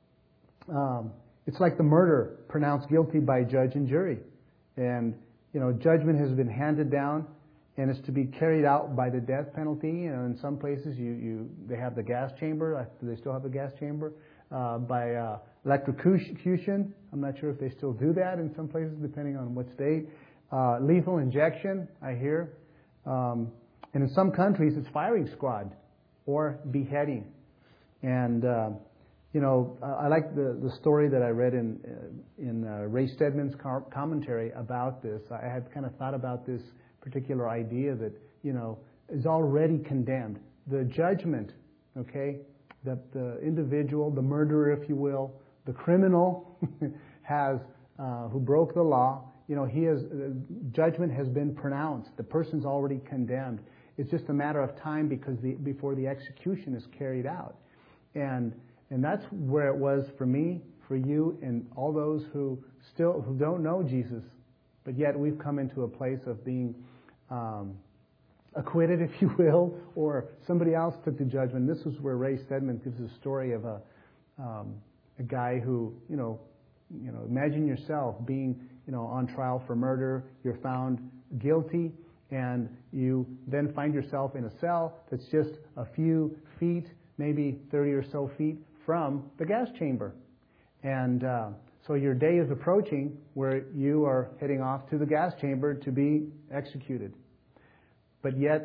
Speaker 1: um, it's like the murder pronounced guilty by judge and jury. And, you know, judgment has been handed down, and it's to be carried out by the death penalty. You know, in some places, you, you they have the gas chamber. Do they still have the gas chamber? Uh, by uh, electrocution. I'm not sure if they still do that in some places, depending on what state. Uh, lethal injection, I hear. Um, and in some countries, it's firing squad or beheading. And, uh, you know, I like the, the story that I read in, uh, in uh, Ray Stedman's commentary about this. I had kind of thought about this particular idea that, you know, is already condemned. The judgment, okay, that the individual, the murderer, if you will, the criminal has, uh, who broke the law, you know, he has, uh, judgment has been pronounced. The person's already condemned. It's just a matter of time because the, before the execution is carried out. And, and that's where it was for me, for you, and all those who still, who don't know Jesus, but yet we've come into a place of being, um, acquitted, if you will, or somebody else took the judgment. This is where Ray Stedman gives a story of a um, a guy who, you know, you know, imagine yourself being, you know, on trial for murder. You're found guilty, and you then find yourself in a cell that's just a few feet, maybe thirty or so feet from the gas chamber, and uh, so your day is approaching where you are heading off to the gas chamber to be executed. But yet,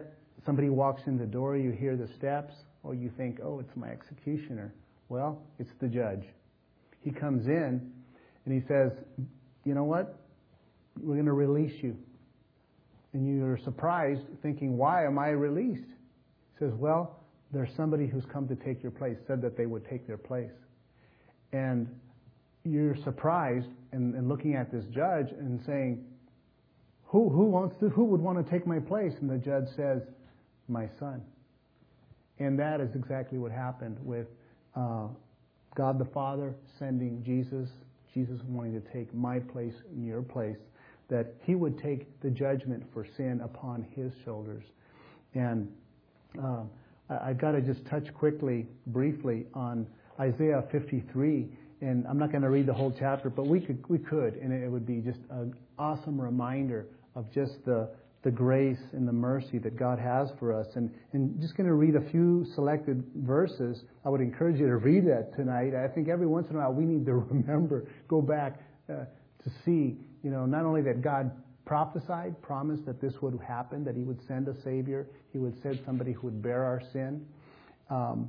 Speaker 1: somebody walks in the door, you hear the steps, or you think, oh, it's my executioner. Well, it's the judge. He comes in and he says, you know what? We're going to release you. And you're surprised, thinking, why am I released? He says, well, there's somebody who's come to take your place, said that they would take their place. And you're surprised and, and looking at this judge and saying, who who wants to, who would want to take my place? And the judge says, my son. And that is exactly what happened with uh, God the Father sending Jesus, Jesus wanting to take my place and your place, that he would take the judgment for sin upon his shoulders. And uh, I, I've got to just touch quickly, briefly, on Isaiah fifty-three. And I'm not going to read the whole chapter, but we could, we could, and it would be just an awesome reminder of just the the grace and the mercy that God has for us. And, and just going to read a few selected verses. I would encourage you to read that tonight. I think every once in a while we need to remember, go back uh, to see, you know, not only that God prophesied, promised that this would happen, that he would send a Savior, he would send somebody who would bear our sin. Um,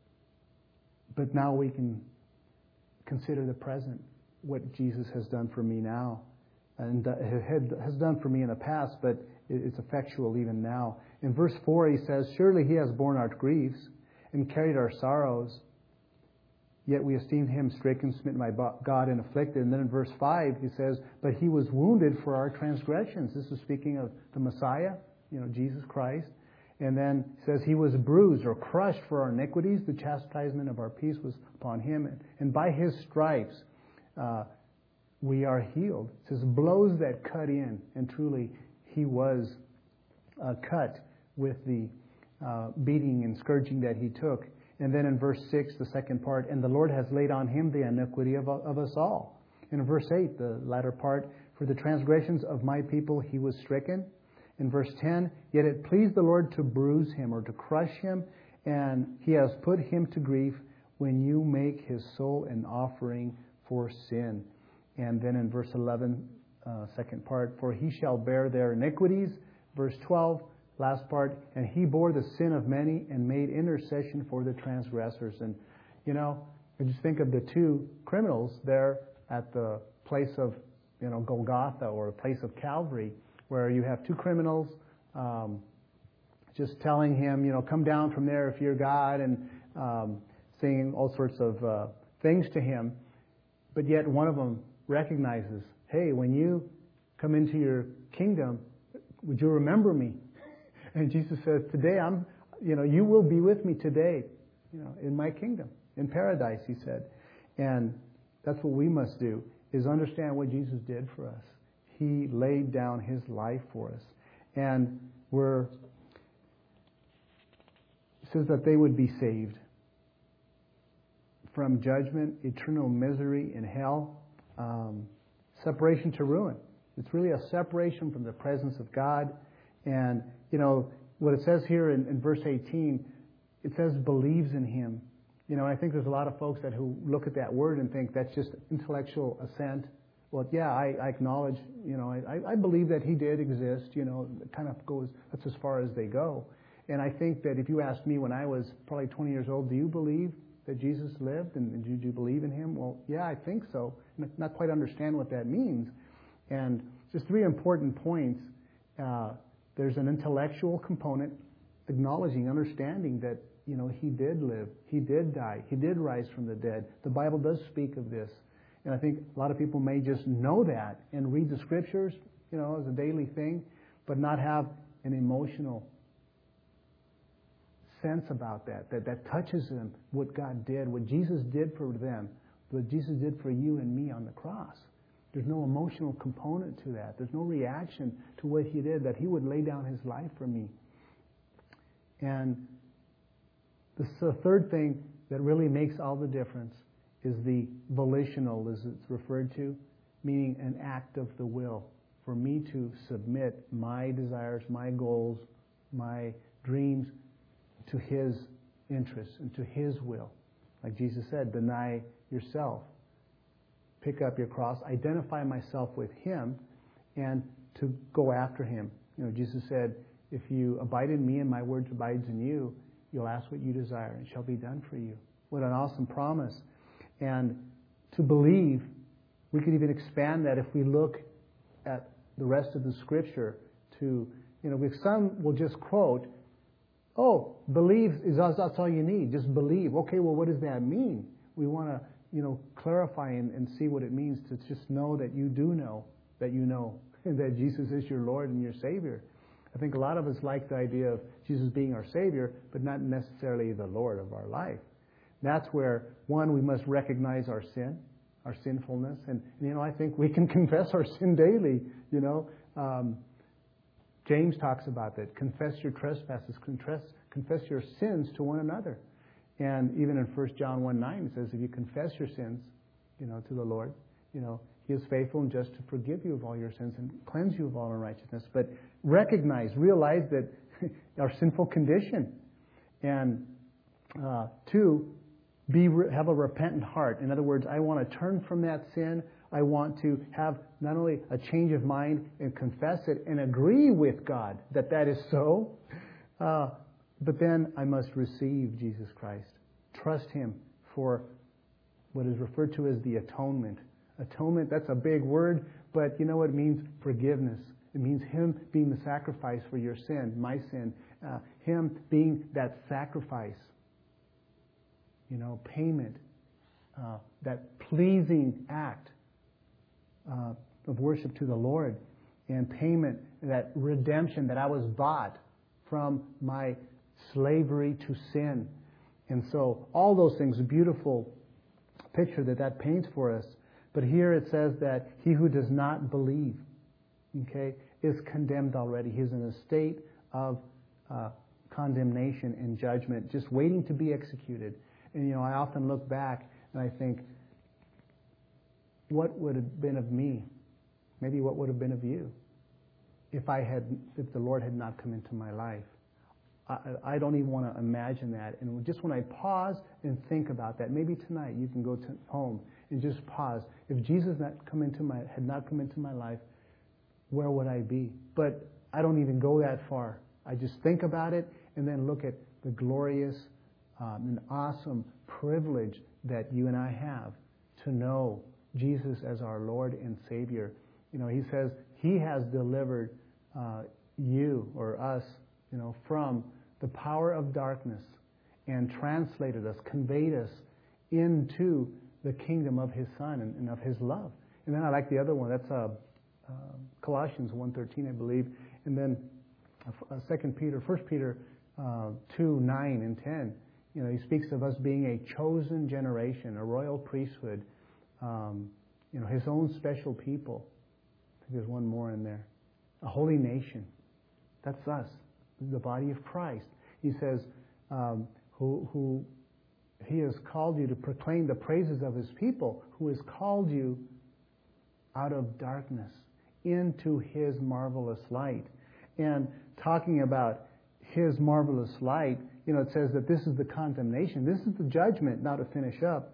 Speaker 1: but now we can consider the present, what Jesus has done for me now. And uh, has done for me in the past, but it's effectual even now. In verse four, he says, surely he has borne our griefs and carried our sorrows, yet we esteemed him stricken, smitten by God, and afflicted. And then in verse five, he says, but he was wounded for our transgressions. This is speaking of the Messiah, you know, Jesus Christ. And then he says, he was bruised or crushed for our iniquities. The chastisement of our peace was upon him. And by his stripes, uh, we are healed. It says, blows that cut in. And truly, he was uh, cut with the uh, beating and scourging that he took. And then in verse six, the second part, and the Lord has laid on him the iniquity of, of us all. And in verse eight, the latter part, for the transgressions of my people he was stricken. In verse ten, yet it pleased the Lord to bruise him or to crush him, and he has put him to grief when you make his soul an offering for sin. And then in verse eleven, uh, second part, for he shall bear their iniquities. Verse twelve, last part, and he bore the sin of many and made intercession for the transgressors. And, you know, I just think of the two criminals there at the place of, you know, Golgotha or a place of Calvary, where you have two criminals um, just telling him, you know, come down from there if you're God, and um, saying all sorts of uh, things to him. But yet one of them recognizes, hey, when you come into your kingdom, would you remember me? And Jesus says, today I'm, you know, you will be with me today, you know, in my kingdom, in paradise, he said. And that's what we must do, is understand what Jesus did for us. He laid down his life for us. And we're, it says that they would be saved from judgment, eternal misery in hell, um, separation to ruin. It's really a separation from the presence of God. And, you know, what it says here in, in verse eighteen, it says believes in him. You know, I think there's a lot of folks that who look at that word and think that's just intellectual assent. Well, yeah, I, I acknowledge, you know, I, I believe that he did exist, you know, it kind of goes, that's as far as they go. And I think that if you asked me when I was probably twenty years old, do you believe that Jesus lived and, and did you believe in him? Well, yeah, I think so. Not quite understand what that means. And just three important points. Uh, there's an intellectual component, acknowledging, understanding that, you know, he did live, he did die, he did rise from the dead. The Bible does speak of this. And I think a lot of people may just know that and read the scriptures, you know, as a daily thing, but not have an emotional sense about that, that that touches them, what God did, what Jesus did for them, what Jesus did for you and me on the cross. There's no emotional component to that. There's no reaction to what he did, that he would lay down his life for me. And the third thing that really makes all the difference is the volitional, as it's referred to, meaning an act of the will. For me to submit my desires, my goals, my dreams to his interests and to his will. Like Jesus said, deny yourself. Pick up your cross, identify myself with him, and to go after him. You know, Jesus said, if you abide in me and my word abides in you, you'll ask what you desire and it shall be done for you. What an awesome promise. And to believe, we could even expand that if we look at the rest of the scripture to, you know, if some will just quote, oh, believe is that's all you need. Just believe. Okay, well, what does that mean? We want to, you know, clarify and, and see what it means to just know that you do know that you know that Jesus is your Lord and your Savior. I think a lot of us like the idea of Jesus being our Savior, but not necessarily the Lord of our life. That's where, one, we must recognize our sin, our sinfulness. And, you know, I think we can confess our sin daily, you know. Um, James talks about that. Confess your trespasses, confess, confess your sins to one another. And even in First John one nine, it says, if you confess your sins, you know, to the Lord, you know, He is faithful and just to forgive you of all your sins and cleanse you of all unrighteousness. But recognize, realize that our sinful condition. And uh, two, be have a repentant heart. In other words, I want to turn from that sin. I want to have not only a change of mind and confess it and agree with God that that is so, uh, but then I must receive Jesus Christ. Trust Him for what is referred to as the atonement. Atonement, that's a big word, but you know what it means? Forgiveness. It means Him being the sacrifice for your sin, my sin. Uh, him being that sacrifice. You know, payment. Uh, that pleasing act uh, of worship to the Lord. And payment, that redemption that I was bought from my slavery to sin. And so all those things, a beautiful picture that that paints for us. But here it says that he who does not believe, okay, is condemned already. He's in a state of uh, condemnation and judgment, just waiting to be executed. And, you know, I often look back and I think, what would have been of me? Maybe what would have been of you if I had, if the Lord had not come into my life? I, I don't even want to imagine that. And just when I pause and think about that, maybe tonight you can go to home and just pause. If Jesus not come into my had not come into my life, where would I be? But I don't even go that far. I just think about it and then look at the glorious um, and awesome privilege that you and I have to know Jesus as our Lord and Savior. You know, He says He has delivered uh, you or us, you know, from the power of darkness and translated us, conveyed us into the kingdom of His Son and, and of His love. And then I like the other one. That's uh, uh, Colossians one thirteen, I believe. And then uh, Second Peter, First Peter uh, two nine and ten. You know, he speaks of us being a chosen generation, a royal priesthood. Um, you know, His own special people. I think there's one more in there. A holy nation. That's us, the body of Christ. He says, um, who, who He has called you to proclaim the praises of His people, who has called you out of darkness into His marvelous light. And talking about His marvelous light, you know, it says that this is the condemnation. This is the judgment, now to finish up,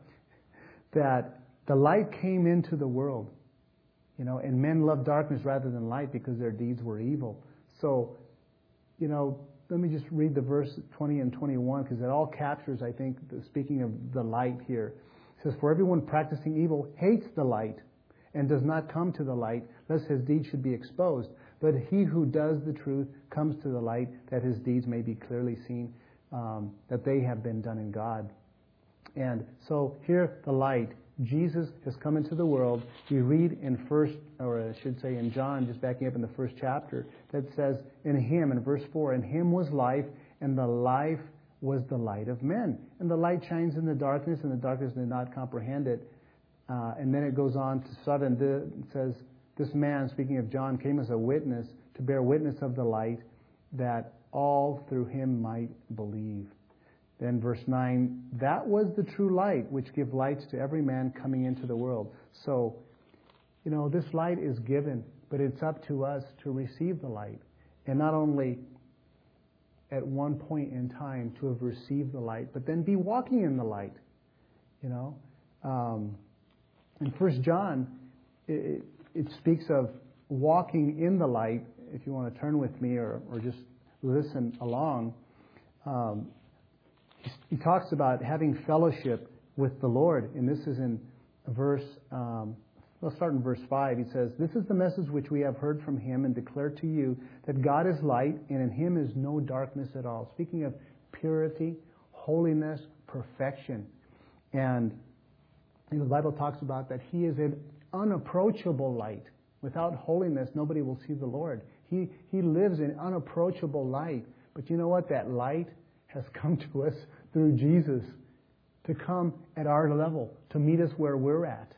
Speaker 1: that the light came into the world, you know, and men loved darkness rather than light because their deeds were evil. So, you know, let me just read the verse twenty and twenty-one because it all captures, I think, the, speaking of the light here. It says, for everyone practicing evil hates the light and does not come to the light, lest his deeds should be exposed. But he who does the truth comes to the light, that his deeds may be clearly seen, um, that they have been done in God. And so here, the light. Jesus has come into the world. We read in first, or I should say in John, just backing up in the first chapter, that says, in Him, in verse four, in Him was life, and the life was the light of men. And the light shines in the darkness, and the darkness did not comprehend it. Uh, and then it goes on to seven. It says, this man, speaking of John, came as a witness to bear witness of the light, that all through Him might believe. Then verse nine, that was the true light which give light to every man coming into the world. So, you know, this light is given, but it's up to us to receive the light. And not only at one point in time to have received the light, but then be walking in the light. You know, um, in First John, it, it speaks of walking in the light. If you want to turn with me, or, or just listen along, um, he talks about having fellowship with the Lord. And this is in verse, um, let's start in verse five. He says, "This is the message which we have heard from him and declare to you, that God is light, and in him is no darkness at all." Speaking of purity, holiness, perfection. And you know, the Bible talks about that he is an unapproachable light. Without holiness, nobody will see the Lord. He, he lives in unapproachable light. But you know what? That light has come to us through Jesus, to come at our level, to meet us where we're at.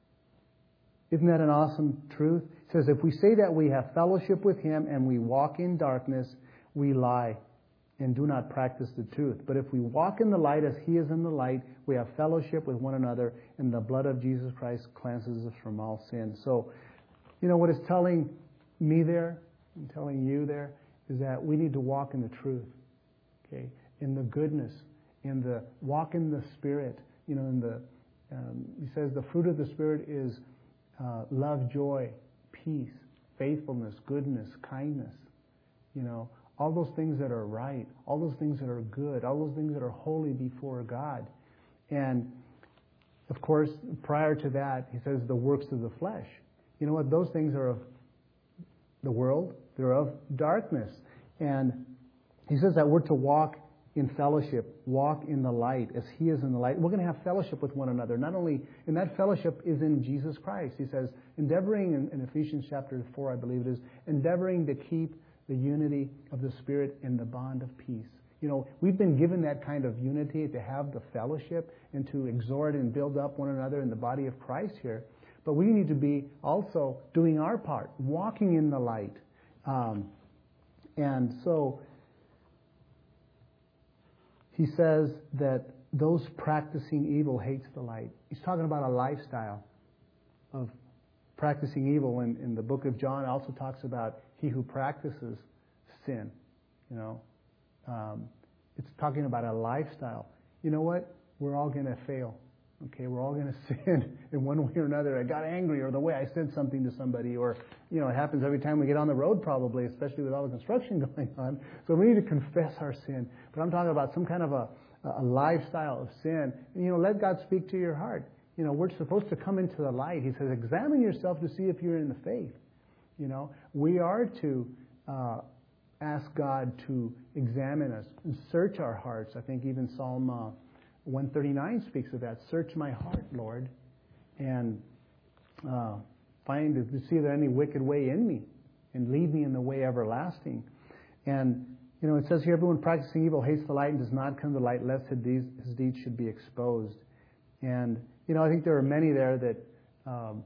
Speaker 1: Isn't that an awesome truth? It says, if we say that we have fellowship with him and we walk in darkness, we lie and do not practice the truth. But if we walk in the light as he is in the light, we have fellowship with one another, and the blood of Jesus Christ cleanses us from all sin. So, you know what it's telling me there, and telling you there, is that we need to walk in the truth, okay, in the goodness, in the walk in the Spirit. You know, in the um, he says the fruit of the Spirit is uh, love, joy, peace, faithfulness, goodness, kindness. You know, all those things that are right, all those things that are good, all those things that are holy before God. And of course, prior to that, he says the works of the flesh. You know what? Those things are of the world. They're of darkness. And he says that we're to walk in fellowship, walk in the light as he is in the light. We're going to have fellowship with one another. Not only, and that fellowship is in Jesus Christ. He says, endeavoring, in, in Ephesians chapter four, I believe it is, endeavoring to keep the unity of the Spirit in the bond of peace. You know, we've been given that kind of unity, to have the fellowship and to exhort and build up one another in the body of Christ here. But we need to be also doing our part, walking in the light. Um, and so he says that those practicing evil hates the light. He's talking about a lifestyle of practicing evil. In, in the book of John, it also talks about he who practices sin. You know, um, it's talking about a lifestyle. You know what? We're all going to fail. Okay, we're all going to sin in one way or another. I got angry, or the way I said something to somebody, or, you know, it happens every time we get on the road probably, especially with all the construction going on. So we need to confess our sin. But I'm talking about some kind of a, a lifestyle of sin. And, you know, let God speak to your heart. You know, we're supposed to come into the light. He says, examine yourself to see if you're in the faith. You know, we are to uh, ask God to examine us and search our hearts. I think even Psalm Uh, one thirty-nine speaks of that. Search my heart, Lord, and uh, find to see if there any wicked way in me, and lead me in the way everlasting. And, you know, it says here, everyone practicing evil hates the light and does not come to the light, lest his deeds, his deeds should be exposed. And, you know, I think there are many there that, um,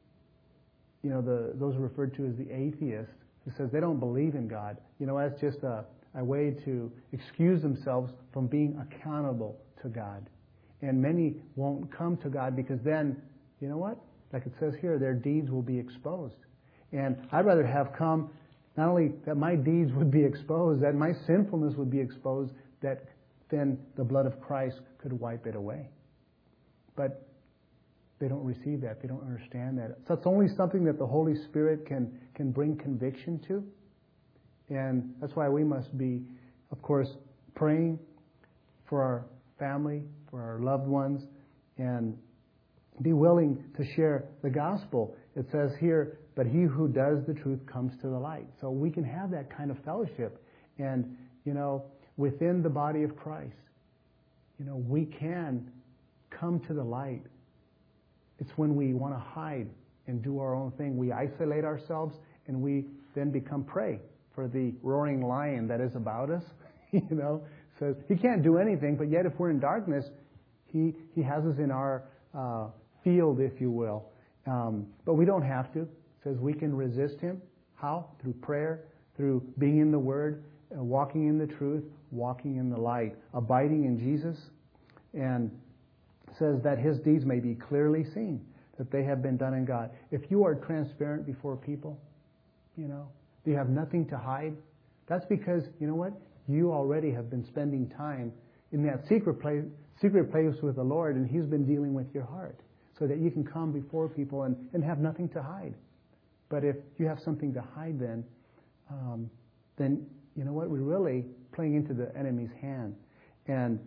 Speaker 1: you know, the those referred to as the atheists, who says they don't believe in God. You know, that's just a, a way to excuse themselves from being accountable to God. And many won't come to God because then, you know what? Like it says here, their deeds will be exposed. And I'd rather have come, not only that my deeds would be exposed, that my sinfulness would be exposed, that then the blood of Christ could wipe it away. But they don't receive that. They don't understand that. So it's only something that the Holy Spirit can, can bring conviction to. And that's why we must be, of course, praying for our family, for our loved ones, and be willing to share the gospel. It says here, but he who does the truth comes to the light. So we can have that kind of fellowship. And, you know, within the body of Christ, you know, we can come to the light. It's when we want to hide and do our own thing. We isolate ourselves, and we then become prey for the roaring lion that is about us. You know, says he can't do anything, but yet if we're in darkness, he he has us in our uh, field, if you will. Um, but we don't have to. It says we can resist him. How? Through prayer, through being in the Word, uh, walking in the truth, walking in the light, abiding in Jesus. And it says that his deeds may be clearly seen, that they have been done in God. If you are transparent before people, you know, you have nothing to hide, that's because, you know what? You already have been spending time in that secret place, secret place with the Lord, and he's been dealing with your heart so that you can come before people and, and have nothing to hide. But if you have something to hide then, um, then you know what? We're really playing into the enemy's hand. And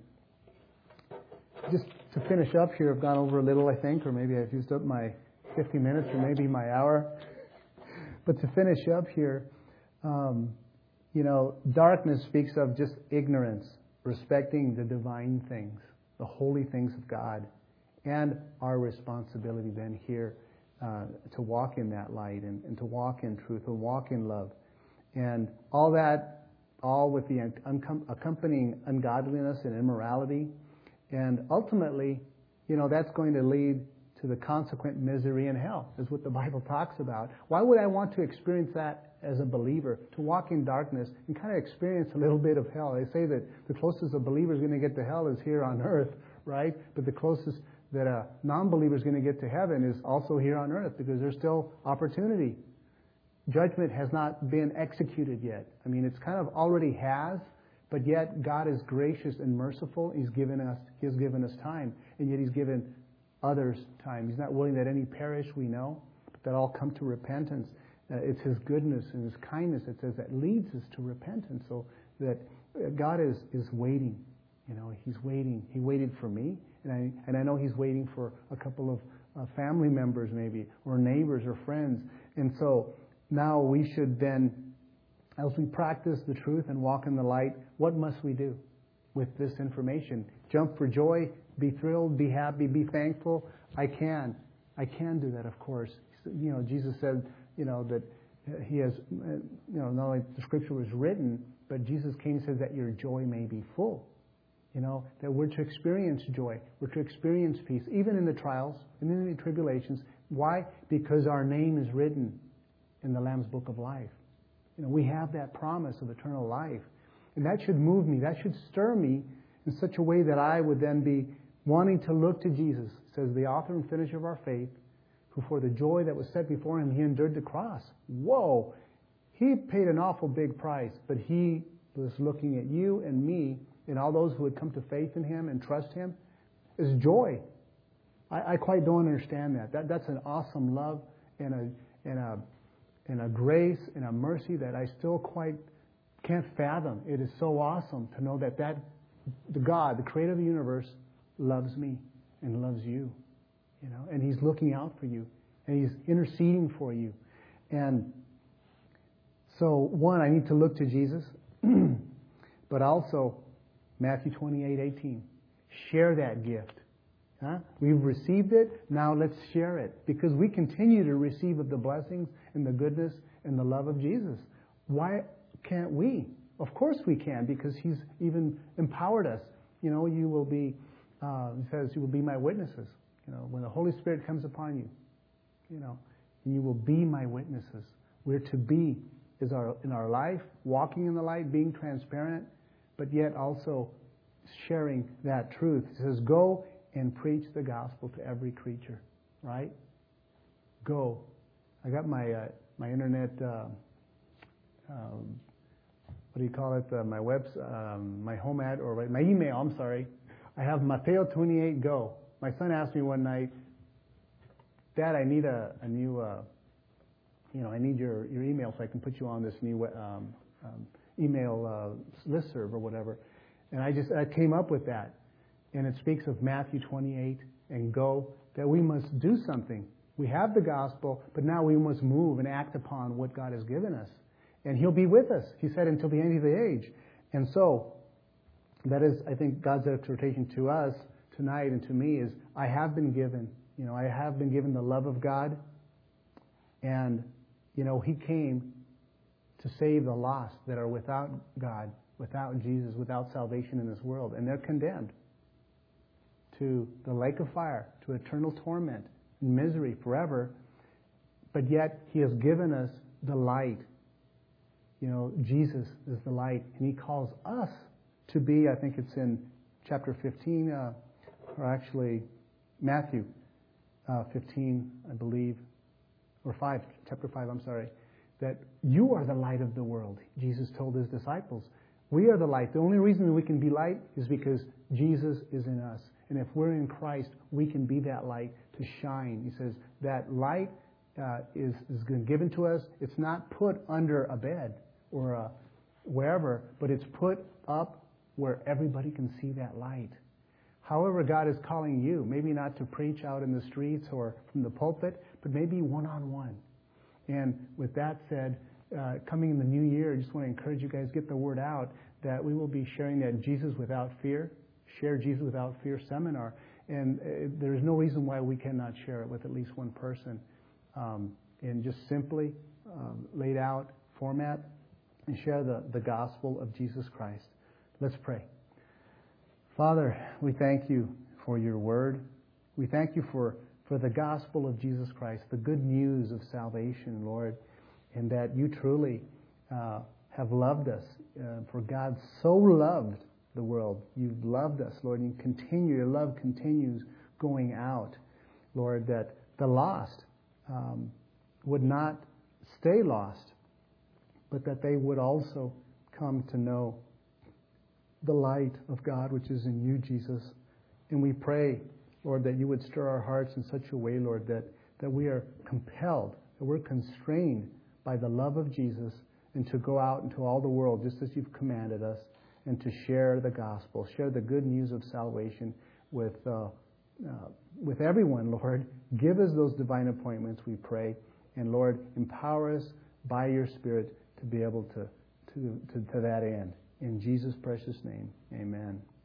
Speaker 1: just to finish up here, I've gone over a little, I think, or maybe I've used up my fifty minutes or maybe my hour. But to finish up here, um, you know, darkness speaks of just ignorance, respecting the divine things, the holy things of God, and our responsibility then here uh, to walk in that light and, and to walk in truth and walk in love. And all that, all with the uncom- accompanying ungodliness and immorality. And ultimately, you know, that's going to lead to the consequent misery in hell, is what the Bible talks about. Why would I want to experience that as a believer, to walk in darkness and kind of experience a little bit of hell? They say that the closest a believer is going to get to hell is here on earth, right? But the closest that a non-believer is going to get to heaven is also here on earth, because there's still opportunity. Judgment has not been executed yet. I mean, it's kind of already has, but yet God is gracious and merciful. He's given us, He has given us time, and yet He's given others time. He's not willing that any perish, we know, but that all come to repentance. Uh, it's His goodness and His kindness, it says, that leads us to repentance. So that God is, is waiting. You know, He's waiting. He waited for me, and I and I know He's waiting for a couple of uh, family members maybe, or neighbors or friends. And so now we should then, as we practice the truth and walk in the light, what must we do with this information? Jump for joy, be thrilled, be happy, be thankful. I can. I can do that, of course. You know, Jesus said, you know, that He has, you know, not only the Scripture was written, but Jesus came and said that your joy may be full. You know, that we're to experience joy. We're to experience peace, even in the trials and in the tribulations. Why? Because our name is written in the Lamb's Book of Life. You know, we have that promise of eternal life. And that should move me. That should stir me in such a way that I would then be wanting to look to Jesus. It says, the author and finisher of our faith, who for the joy that was set before Him, He endured the cross. Whoa! He paid an awful big price, but He was looking at you and me and all those who had come to faith in Him and trust Him as joy. I, I quite don't understand that. that. That's an awesome love and a, and a and a grace and a mercy that I still quite can't fathom. It is so awesome to know that, that the God, the creator of the universe, loves me and loves you. You know, and He's looking out for you, and He's interceding for you. And so, one, I need to look to Jesus, but also Matthew twenty-eight eighteen. Share that gift. Huh? We've received it, now let's share it. Because we continue to receive of the blessings and the goodness and the love of Jesus. Why can't we? Of course we can, because He's even empowered us. You know, you will be, uh, He says, you will be my witnesses. You know, when the Holy Spirit comes upon you, you know, and you will be my witnesses. We're to be is our in our life, walking in the light, being transparent, but yet also sharing that truth. It says, go and preach the gospel to every creature, right? Go. I got my uh, my internet, uh, um, what do you call it? Uh, my web, um, my home ad, or my email. I'm sorry. I have Mateo twenty-eight Go. My son asked me one night, Dad, I need a, a new, uh, you know, I need your, your email so I can put you on this new um, um, email uh, listserv or whatever. And I just I came up with that. And it speaks of Matthew twenty-eight and go, that we must do something. We have the gospel, but now we must move and act upon what God has given us. And He'll be with us, He said, until the end of the age. And so, that is, I think, God's exhortation to us tonight and to me is, I have been given, you know, I have been given the love of God. And, you know, He came to save the lost that are without God, without Jesus, without salvation in this world. And they're condemned to the lake of fire, to eternal torment and misery forever. But yet He has given us the light. You know, Jesus is the light, and He calls us to be, I think it's in chapter fifteen, uh, or actually Matthew uh, fifteen, I believe, or five, chapter five, I'm sorry, that you are the light of the world. Jesus told His disciples, we are the light. The only reason that we can be light is because Jesus is in us. And if we're in Christ, we can be that light to shine. He says that light uh, is, is given to us. It's not put under a bed or a, wherever, but it's put up where everybody can see that light. However, God is calling you, maybe not to preach out in the streets or from the pulpit, but maybe one-on-one. And with that said, uh, coming in the new year, I just want to encourage you guys, get the word out that we will be sharing that Jesus Without Fear, Share Jesus Without Fear seminar. And uh, there's no reason why we cannot share it with at least one person um, in just simply um, laid out format and share the, the gospel of Jesus Christ. Let's pray. Father, we thank you for your word. We thank you for, for the gospel of Jesus Christ, the good news of salvation, Lord, and that you truly uh, have loved us. Uh, for God so loved the world. You've loved us, Lord, and you continue, your love continues going out, Lord, that the lost um, would not stay lost, but that they would also come to know the light of God, which is in you, Jesus. And we pray, Lord, that you would stir our hearts in such a way, Lord, that, that we are compelled, that we're constrained by the love of Jesus and to go out into all the world, just as you've commanded us, and to share the gospel, share the good news of salvation with uh, uh, with everyone, Lord. Give us those divine appointments, we pray. And, Lord, empower us by your Spirit to be able to, to, to, to that end. In Jesus' precious name, amen.